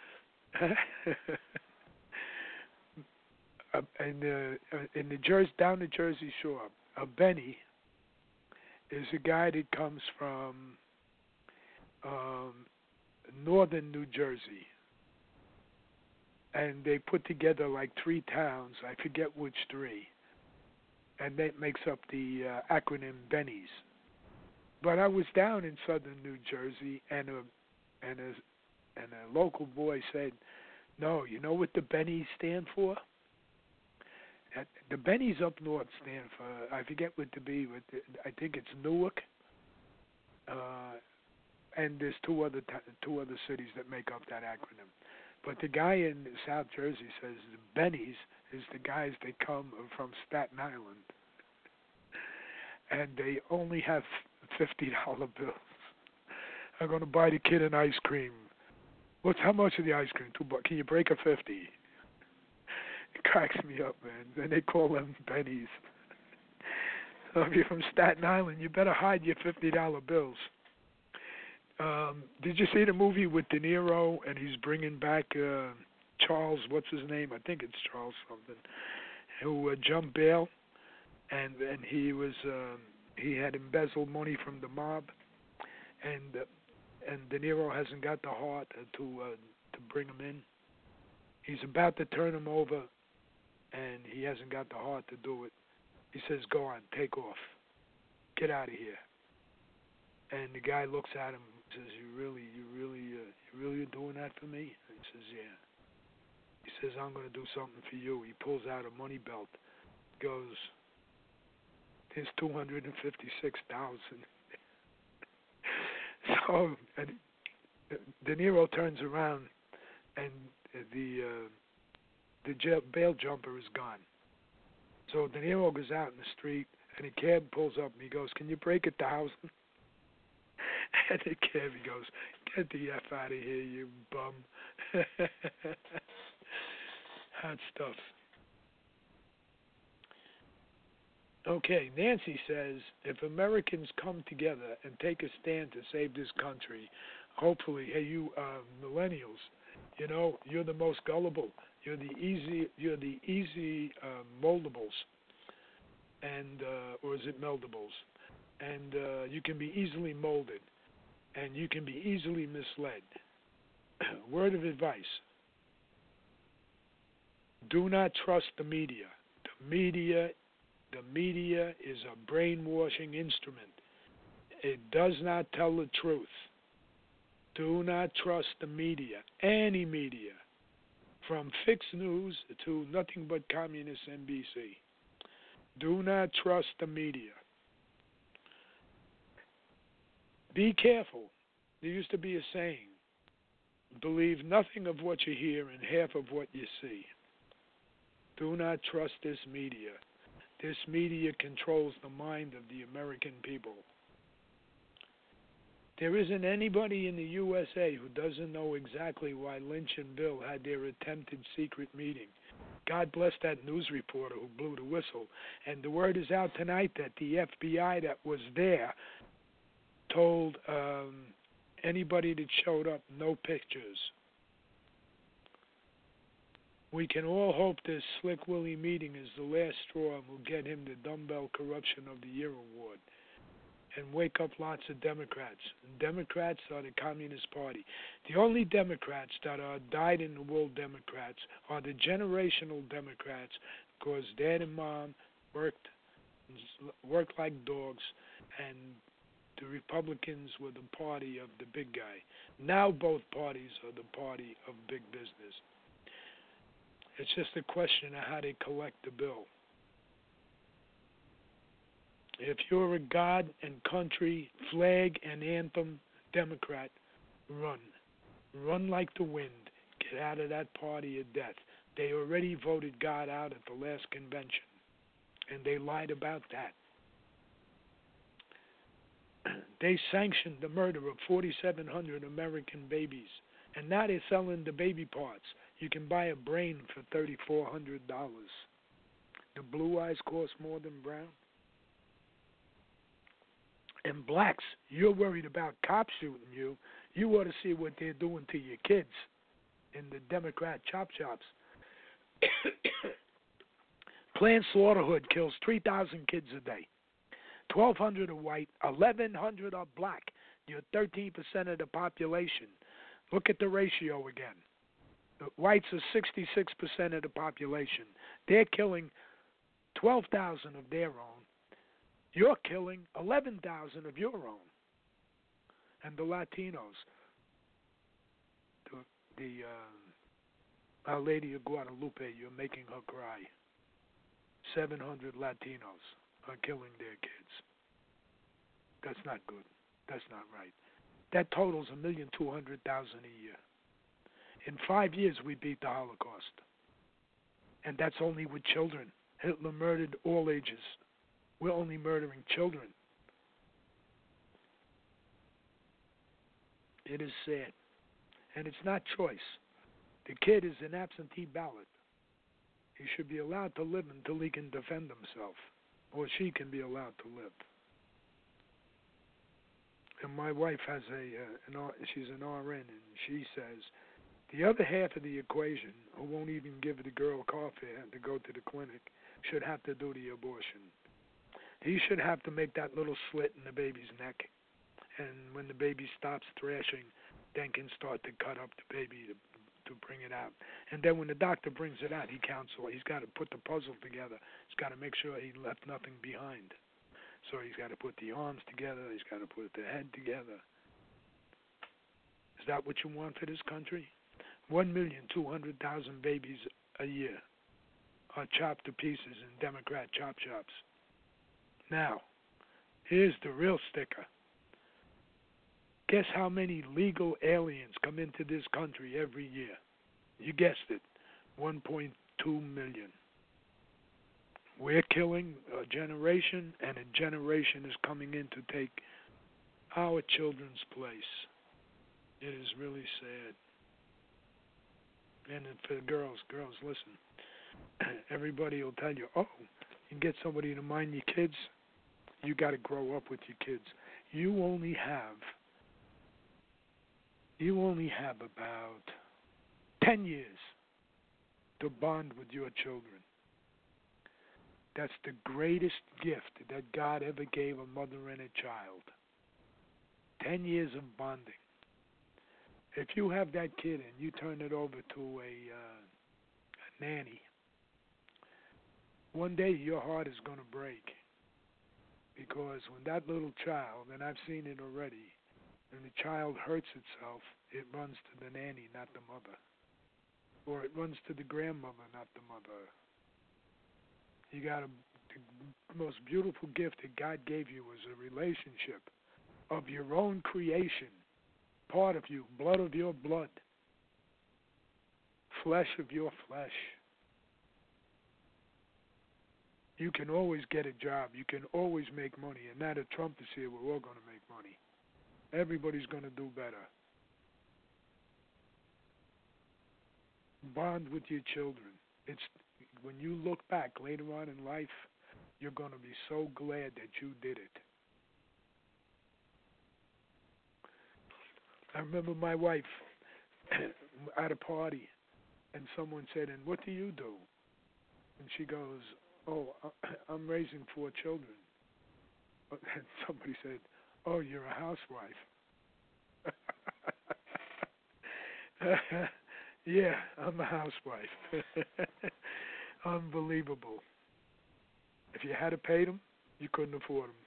In the down the Jersey Shore, a Benny is a guy that comes from northern New Jersey, and they put together like 3 towns. I forget which 3, and that makes up the acronym Bennies. But I was down in southern New Jersey, and a local boy said, no, you know what the Bennies stand for? The Bennies up north stand for, I forget what to be, but I think it's Newark, and there's two other cities that make up that acronym. But the guy in South Jersey says the Bennies is the guys that come from Staten Island, and they only have $50 bills. I'm going to buy the kid an ice cream. How much of the ice cream? $2. Can you break a 50? It cracks me up, man. Then they call them Bennies. So if you're from Staten Island, you better hide your $50 bills. Did you see the movie with De Niro, and he's bringing back Charles, what's his name? I think it's Charles something, who jumped bail, and he had embezzled money from the mob, and De Niro hasn't got the heart to bring him in. He's about to turn him over, and he hasn't got the heart to do it. He says, "Go on, take off, get out of here." And the guy looks at him and says, "You really are doing that for me?" And he says, "Yeah." He says, "I'm going to do something for you." He pulls out a money belt. Goes, "Here's $256,000." So, and De Niro turns around, and the bail jumper is gone. So De Niro goes out in the street, and a cab pulls up, and he goes, "Can you break 1,000?" And the cab, he goes, "Get the F out of here, you bum." Hot stuff. Okay, Nancy says, if Americans come together and take a stand to save this country, hopefully, hey, you millennials, You know, you're the most gullible. You're the easy moldables, and or is it meldables? And you can be easily molded, and you can be easily misled. Word of advice: do not trust the media. The media is a brainwashing instrument. It does not tell the truth. Do not trust the media, any media, from Fix News to nothing but communist NBC. Do not trust the media. Be careful. There used to be a saying, believe nothing of what you hear and half of what you see. Do not trust this media. This media controls the mind of the American people. There isn't anybody in the USA who doesn't know exactly why Lynch and Bill had their attempted secret meeting. God bless that news reporter who blew the whistle. And the word is out tonight that the FBI that was there told anybody that showed up, no pictures. We can all hope this Slick Willie meeting is the last straw and will get him the Dumbbell Corruption of the Year award and wake up lots of Democrats. And Democrats are the Communist Party. The only Democrats that are dyed-in-the-wool Democrats are the generational Democrats because dad and mom worked like dogs, and the Republicans were the party of the big guy. Now both parties are the party of big business. It's just a question of how they collect the bill. If you're a God and country, flag and anthem Democrat, run. Run like the wind. Get out of that party of death. They already voted God out at the last convention, and they lied about that. They sanctioned the murder of 4,700 American babies, and now they're selling the baby parts. You can buy a brain for $3,400. The blue eyes cost more than brown. And blacks, you're worried about cops shooting you. You ought to see what they're doing to your kids in the Democrat chop shops. Planned Slaughterhood kills 3,000 kids a day. 1,200 are white, 1,100 are black. You're 13% of the population. Look at the ratio again. The whites are 66% of the population. They're killing 12,000 of their own. You're killing 11,000 of your own. And the Latinos, Our Lady of Guadalupe, you're making her cry. 700 Latinos are killing their kids. That's not good. That's not right. That totals 1,200,000 a year. In 5 years, we beat the Holocaust. And that's only with children. Hitler murdered all ages. We're only murdering children. It is sad. And it's not choice. The kid is an absentee ballot. He should be allowed to live until he can defend himself, or she can be allowed to live. And my wife has she's an RN, and she says the other half of the equation, who won't even give the girl car fare to go to the clinic, should have to do the abortion. He should have to make that little slit in the baby's neck, and when the baby stops thrashing, then can start to cut up the baby to bring it out. And then when the doctor brings it out, he counts all. He's got to put the puzzle together. He's got to make sure he left nothing behind. So he's got to put the arms together. He's got to put the head together. Is that what you want for this country? 1,200,000 babies a year are chopped to pieces in Democrat chop shops. Now, here's the real sticker. Guess how many legal aliens come into this country every year? You guessed it, 1.2 million. We're killing a generation, and a generation is coming in to take our children's place. It is really sad. And for the girls, listen. Everybody will tell you, you can get somebody to mind your kids. You got to grow up with your kids. You only have about 10 years to bond with your children. That's the greatest gift that God ever gave a mother and a child. 10 years of bonding. If you have that kid and you turn it over to a nanny, one day your heart is going to break. Because when that little child, and I've seen it already, when the child hurts itself, it runs to the nanny, not the mother. Or it runs to the grandmother, not the mother. You got the most beautiful gift that God gave you was a relationship of your own creation, part of you, blood of your blood, flesh of your flesh. You can always get a job. You can always make money. And now that Trump is here, we're all going to make money. Everybody's going to do better. Bond with your children. It's when you look back later on in life, you're going to be so glad that you did it. I remember my wife at a party, and someone said, "And what do you do?" And she goes, "Oh, I'm raising 4 children." And somebody said, "Oh, you're a housewife." Yeah, I'm a housewife. Unbelievable. If you had to pay them, you couldn't afford them.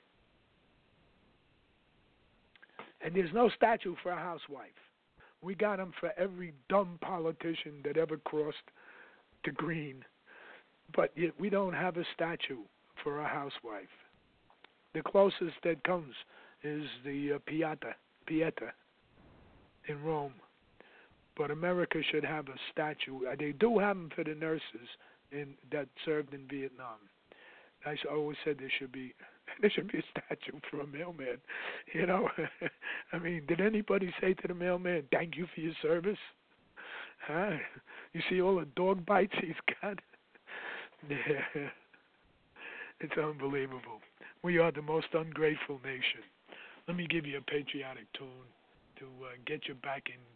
And there's no statue for a housewife. We got them for every dumb politician that ever crossed the green. But yet we don't have a statue for a housewife. The closest that comes is the Pieta in Rome. But America should have a statue. They do have them for the nurses that served in Vietnam. I always said there should be a statue for a mailman. You know, I mean, did anybody say to the mailman, "Thank you for your service"? Huh? You see all the dog bites he's got? Yeah, it's unbelievable. We are the most ungrateful nation. Let me give you a patriotic tune to get you back in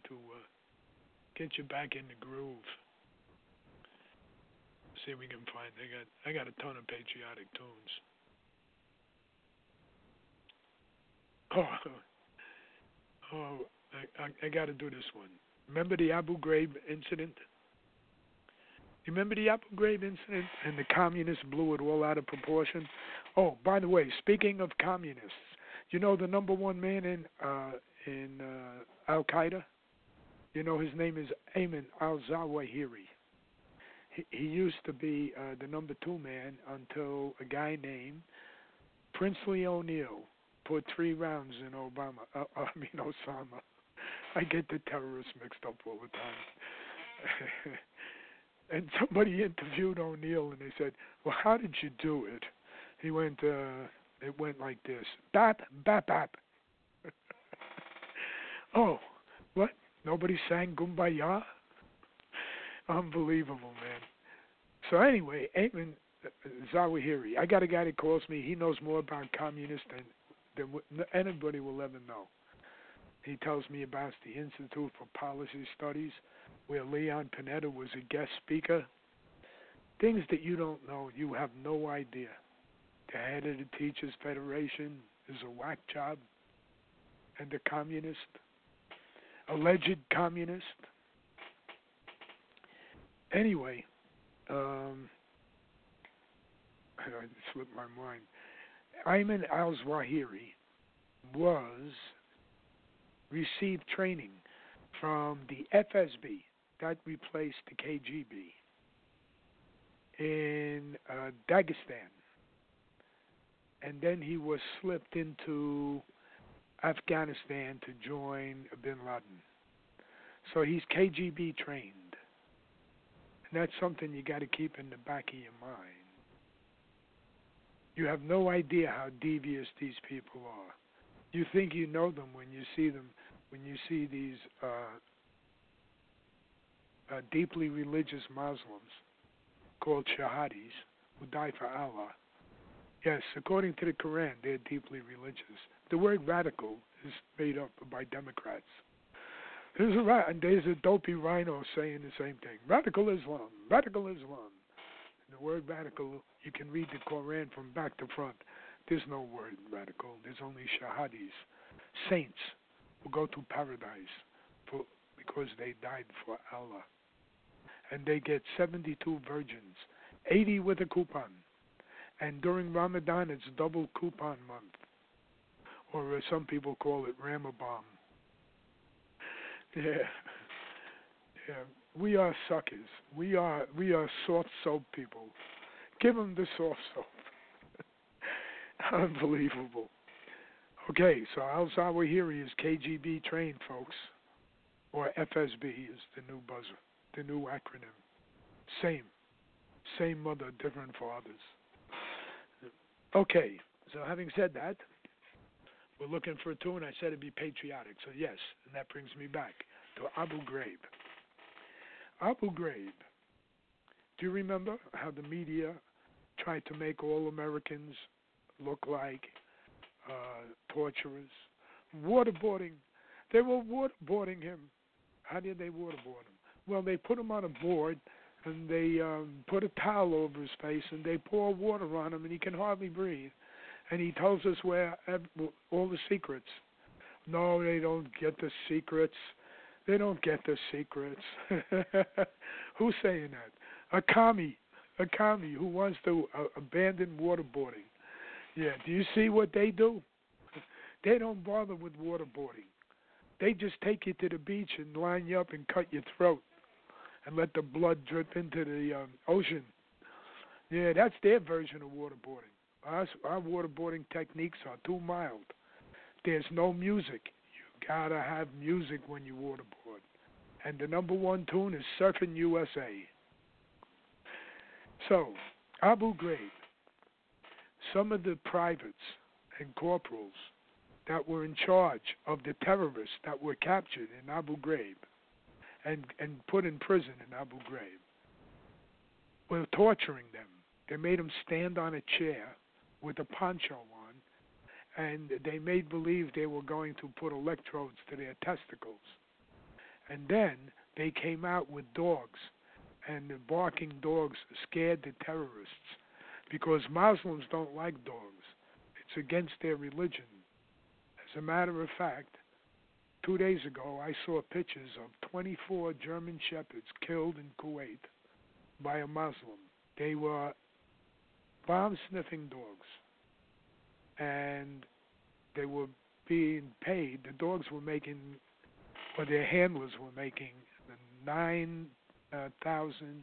the groove. See if we can find. I got a ton of patriotic tunes. I got to do this one. Remember the Abu Ghraib incident? You remember the Abu Ghraib incident? And the communists blew it all out of proportion. Oh, by the way, speaking of communists, you know the number one man in Al Qaeda? You know his name is Ayman al-Zawahiri. He used to be the number 2 man until a guy named Princely O'Neill put 3 rounds in Osama. I get the terrorists mixed up all the time. And somebody interviewed O'Neill, and they said, "Well, how did you do it?" He went, it went like this: bap, bap, bap. Oh, what? Nobody sang Kumbaya? Unbelievable, man. So anyway, Ayman Zawahiri, I got a guy that calls me. He knows more about communists than anybody will ever know. He tells me about the Institute for Policy Studies, where Leon Panetta was a guest speaker. Things that you don't know, you have no idea. The head of the Teachers Federation is a whack job, and the communist, alleged communist. Anyway, it slipped my mind. Ayman al-Zawahiri received training from the FSB that replaced the KGB in Dagestan, and then he was slipped into Afghanistan to join Bin Laden. So he's KGB trained. And that's something you got to keep in the back of your mind. You have no idea how devious these people are. You think you know them when you see them, when you see these deeply religious Muslims called Shahadis who die for Allah. Yes, according to the Quran, they're deeply religious. The word radical is made up by Democrats. there's a dopey rhino saying the same thing. Radical Islam, radical Islam. The word radical, you can read the Quran from back to front. There's no word radical. There's only shahadis, saints who go to paradise because they died for Allah. And they get 72 virgins, 80 with a coupon. And during Ramadan, it's double coupon month. Or as some people call it, Ramabam. Yeah. We are suckers. We are soft soap people. Give them the soft soap. Unbelievable. Okay, so Al Zawahiri is KGB trained, folks, or FSB is the new buzzer, the new acronym. Same mother, different fathers. Okay, so having said that, we're looking for a tune. I said it'd be patriotic, so yes, and that brings me back to Abu Ghraib. Abu Ghraib. Do you remember how the media tried to make all Americans look like torturers? Waterboarding. They were waterboarding him. How did they waterboard him? Well, they put him on a board, and they put a towel over his face, and they pour water on him, and he can hardly breathe. And he tells us where all the secrets. No, they don't get the secrets. They don't get the secrets. Who's saying that? A commie who wants to abandon waterboarding. Yeah, do you see what they do? They don't bother with waterboarding. They just take you to the beach and line you up and cut your throat and let the blood drip into the ocean. Yeah, that's their version of waterboarding. Our waterboarding techniques are too mild. There's no music. You gotta have music when you waterboard. And the number one tune is Surfing USA. So, Abu Ghraib, some of the privates and corporals that were in charge of the terrorists that were captured in Abu Ghraib and put in prison in Abu Ghraib were torturing them. They made them stand on a chair with a poncho on, and they made believe they were going to put electrodes to their testicles. And then they came out with dogs, and the barking dogs scared the terrorists because Muslims don't like dogs. It's against their religion. As a matter of fact, 2 days ago I saw pictures of 24 German shepherds killed in Kuwait by a Muslim. They were bomb-sniffing dogs, and they were being paid. The dogs were making, or their handlers were making, $9,000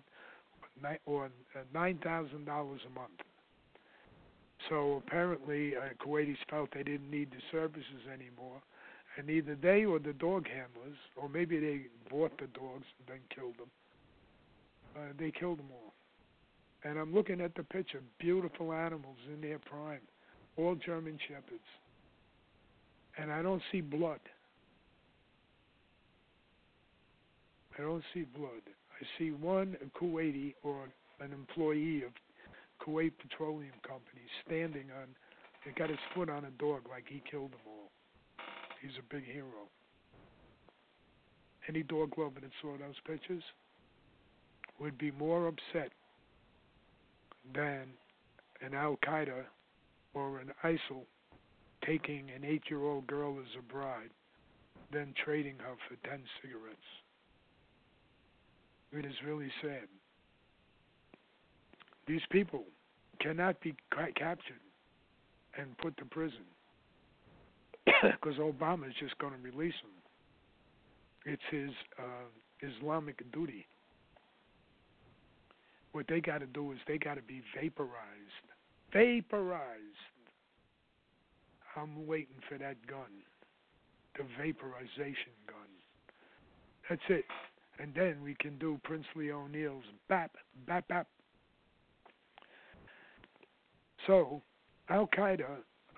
a month. So apparently, Kuwaitis felt they didn't need the services anymore, and either they or the dog handlers, or maybe they bought the dogs and then killed them. They killed them all. And I'm looking at the picture, beautiful animals in their prime, all German shepherds. And I don't see blood. I don't see blood. I see one Kuwaiti or an employee of Kuwait Petroleum Company standing on, he got his foot on a dog like he killed them all. He's a big hero. Any dog lover that saw those pictures would be more upset than an Al-Qaeda or an ISIL taking an 8-year-old girl as a bride, then trading her for 10 cigarettes. It is really sad. These people cannot be captured and put to prison because Obama is just going to release them. It's his Islamic duty. What they got to do is they got to be vaporized. Vaporized. I'm waiting for that gun, the vaporization gun. That's it. And then we can do Princely O'Neill's bap, bap, bap. So, Al-Qaeda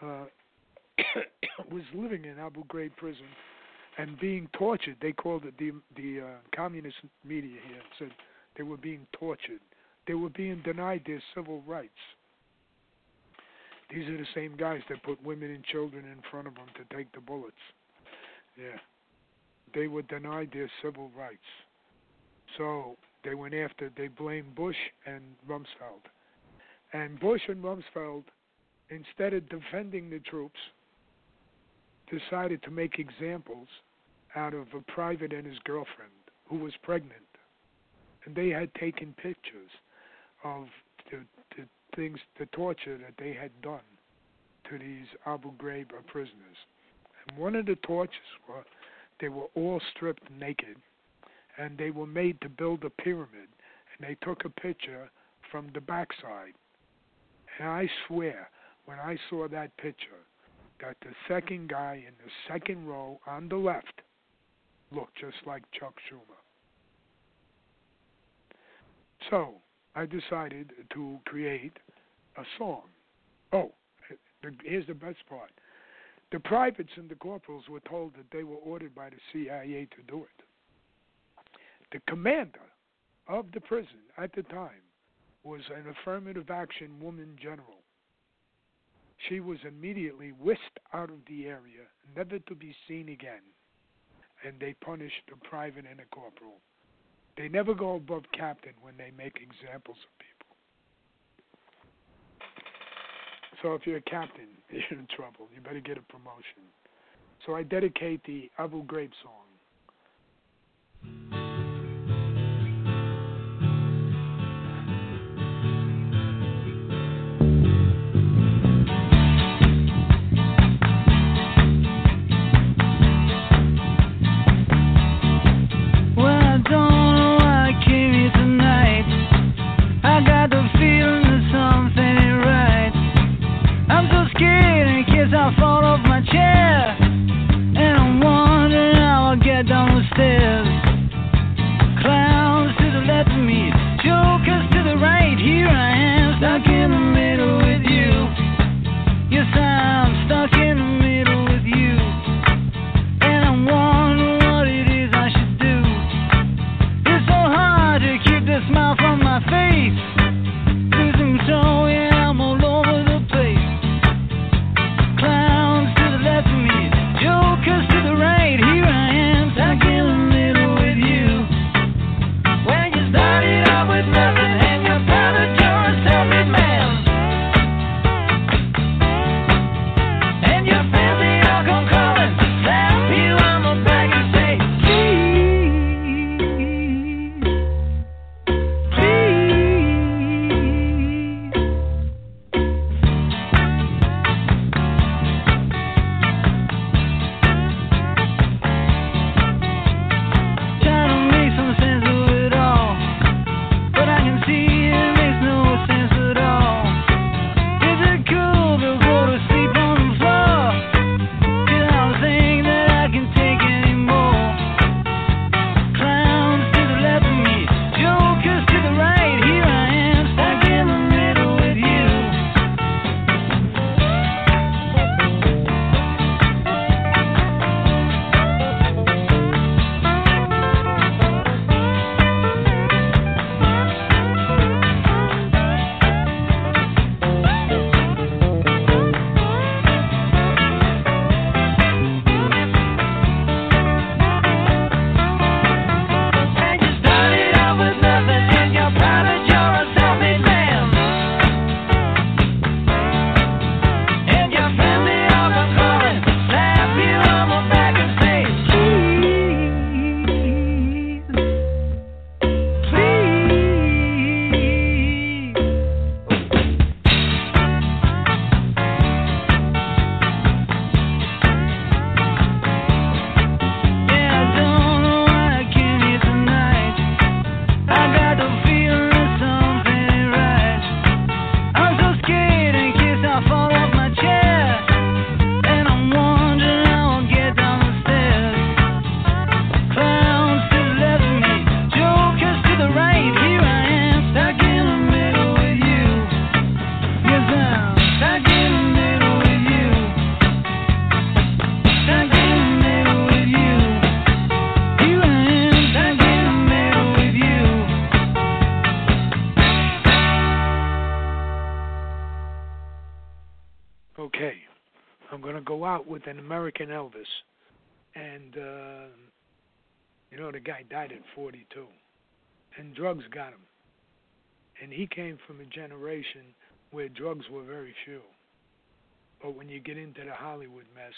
was living in Abu Ghraib prison and being tortured. They called it, the communist media here said they were being tortured. They were being denied their civil rights. These are the same guys that put women and children in front of them to take the bullets. Yeah. they were denied their civil rights. So they went after, they blamed Bush and Rumsfeld. And Bush and Rumsfeld, instead of defending the troops, decided to make examples out of a private and his girlfriend who was pregnant. And they had taken pictures of the things, the torture that they had done to these Abu Ghraib prisoners. And one of the tortures were they were all stripped naked, and they were made to build a pyramid, and they took a picture from the backside. And I swear, when I saw that picture, that the second guy in the second row on the left looked just like Chuck Schumer. So I decided to create a song. Oh, here's the best part. The privates and the corporals were told that they were ordered by the CIA to do it. The commander of the prison at the time was an affirmative action woman general. She was immediately whisked out of the area, never to be seen again, and they punished the private and the corporal. They never go above captain when they make examples of people. So if you're a captain, you're in trouble. You better get a promotion. So I dedicate the Abu Ghraib song. I fall off my chair, and I'm wondering how I'll get down the stairs. Clowns to the left of me, jokers to the right. Here I am, stuck in the middle with you. Yes, I'm stuck in the middle with you, and I'm wondering what it is I should do. It's so hard to keep the smile from my face. Losing control, yeah, I'm all over the place. Clowns to the left of me, jokers to the right. Here I am, stuck in the middle with you. When you started out with nothing and you're proud that you're a self-made man, and your family all come calling, slap you on the back and say, trying to make some sense of it all, but I can see it makes no sense at all. Is it cool to go to sleep on the floor? 'Cause I don't think that I can take anymore. Clowns to the left of me, jokers to the right. Here I am, stuck in the middle with you. And you started out with nothing and you're proud that you're a self-made man, and your family all come calling, slap you on the back and say, yeah, I don't know why I came here tonight. I got the feeling that something ain't right. I'm so scared in case I fall off my chair, and I'm wondering how I'll get down the stairs. Clowns to the left of me, jokers to the right. Here I am, stuck in the middle with you. Yes, I'm stuck in the middle with you. Stuck in the middle with you. Here I am, stuck in the middle with you. Okay, I'm going to go out with an American Elvis. And You know, the guy died at 42, and drugs got him. And he came from a generation where drugs were very few. But when you get into the Hollywood mess,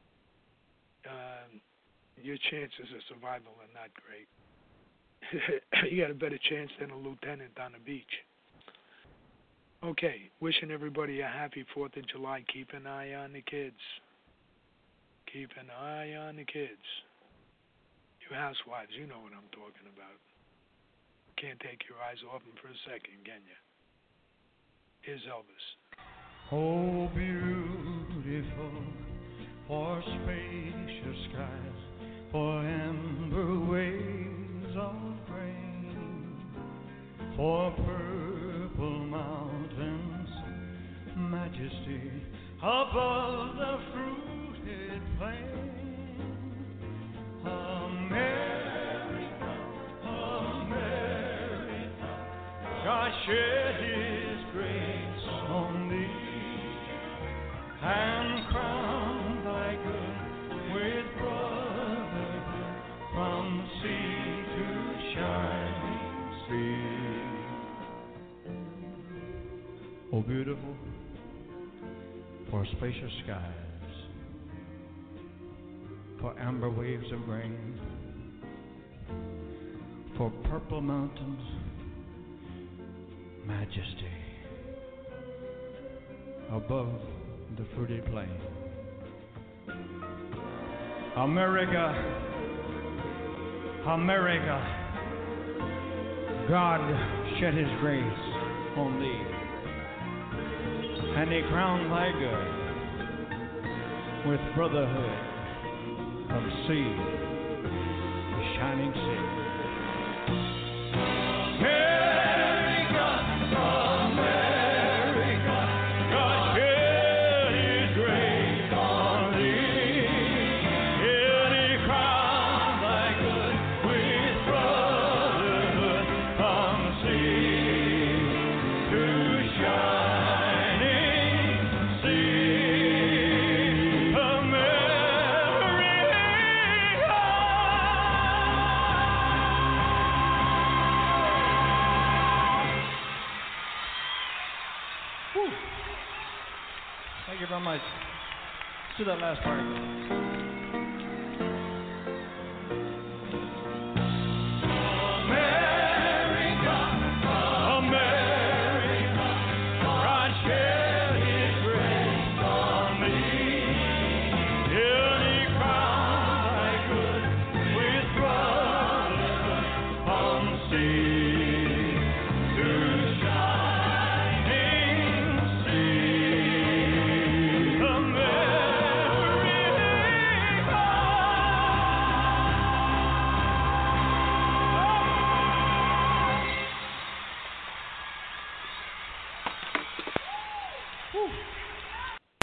your chances of survival are not great. You got a better chance than a lieutenant on the beach. Okay, wishing everybody a happy 4th of July. Keep an eye on the kids. Keep an eye on the kids. You housewives, you know what I'm talking about. Can't take your eyes off them for a second, can you? Here's Elvis. Oh, beautiful for spacious skies, for amber waves of grain, for purple mountains, majesty above the fruited plain. America, America, God shed His grace on thee and crowned thy good with brotherhood from sea to shining sea. Oh, beautiful for spacious skies, for amber waves of grain, for purple mountains, majesty above the fruity plain. America, America, God shed His grace on thee, and He crowned thy good with brotherhood from sea to shining sea. America, America, God shed His grace on thee, and He crowned thy good with brotherhood from sea to shining sea. America. Whew. Thank you very much. Let's do that last part again. America, America, God shed His grace on thee, and He crowned thy good with brotherhood from sea to shining sea. America. Whew.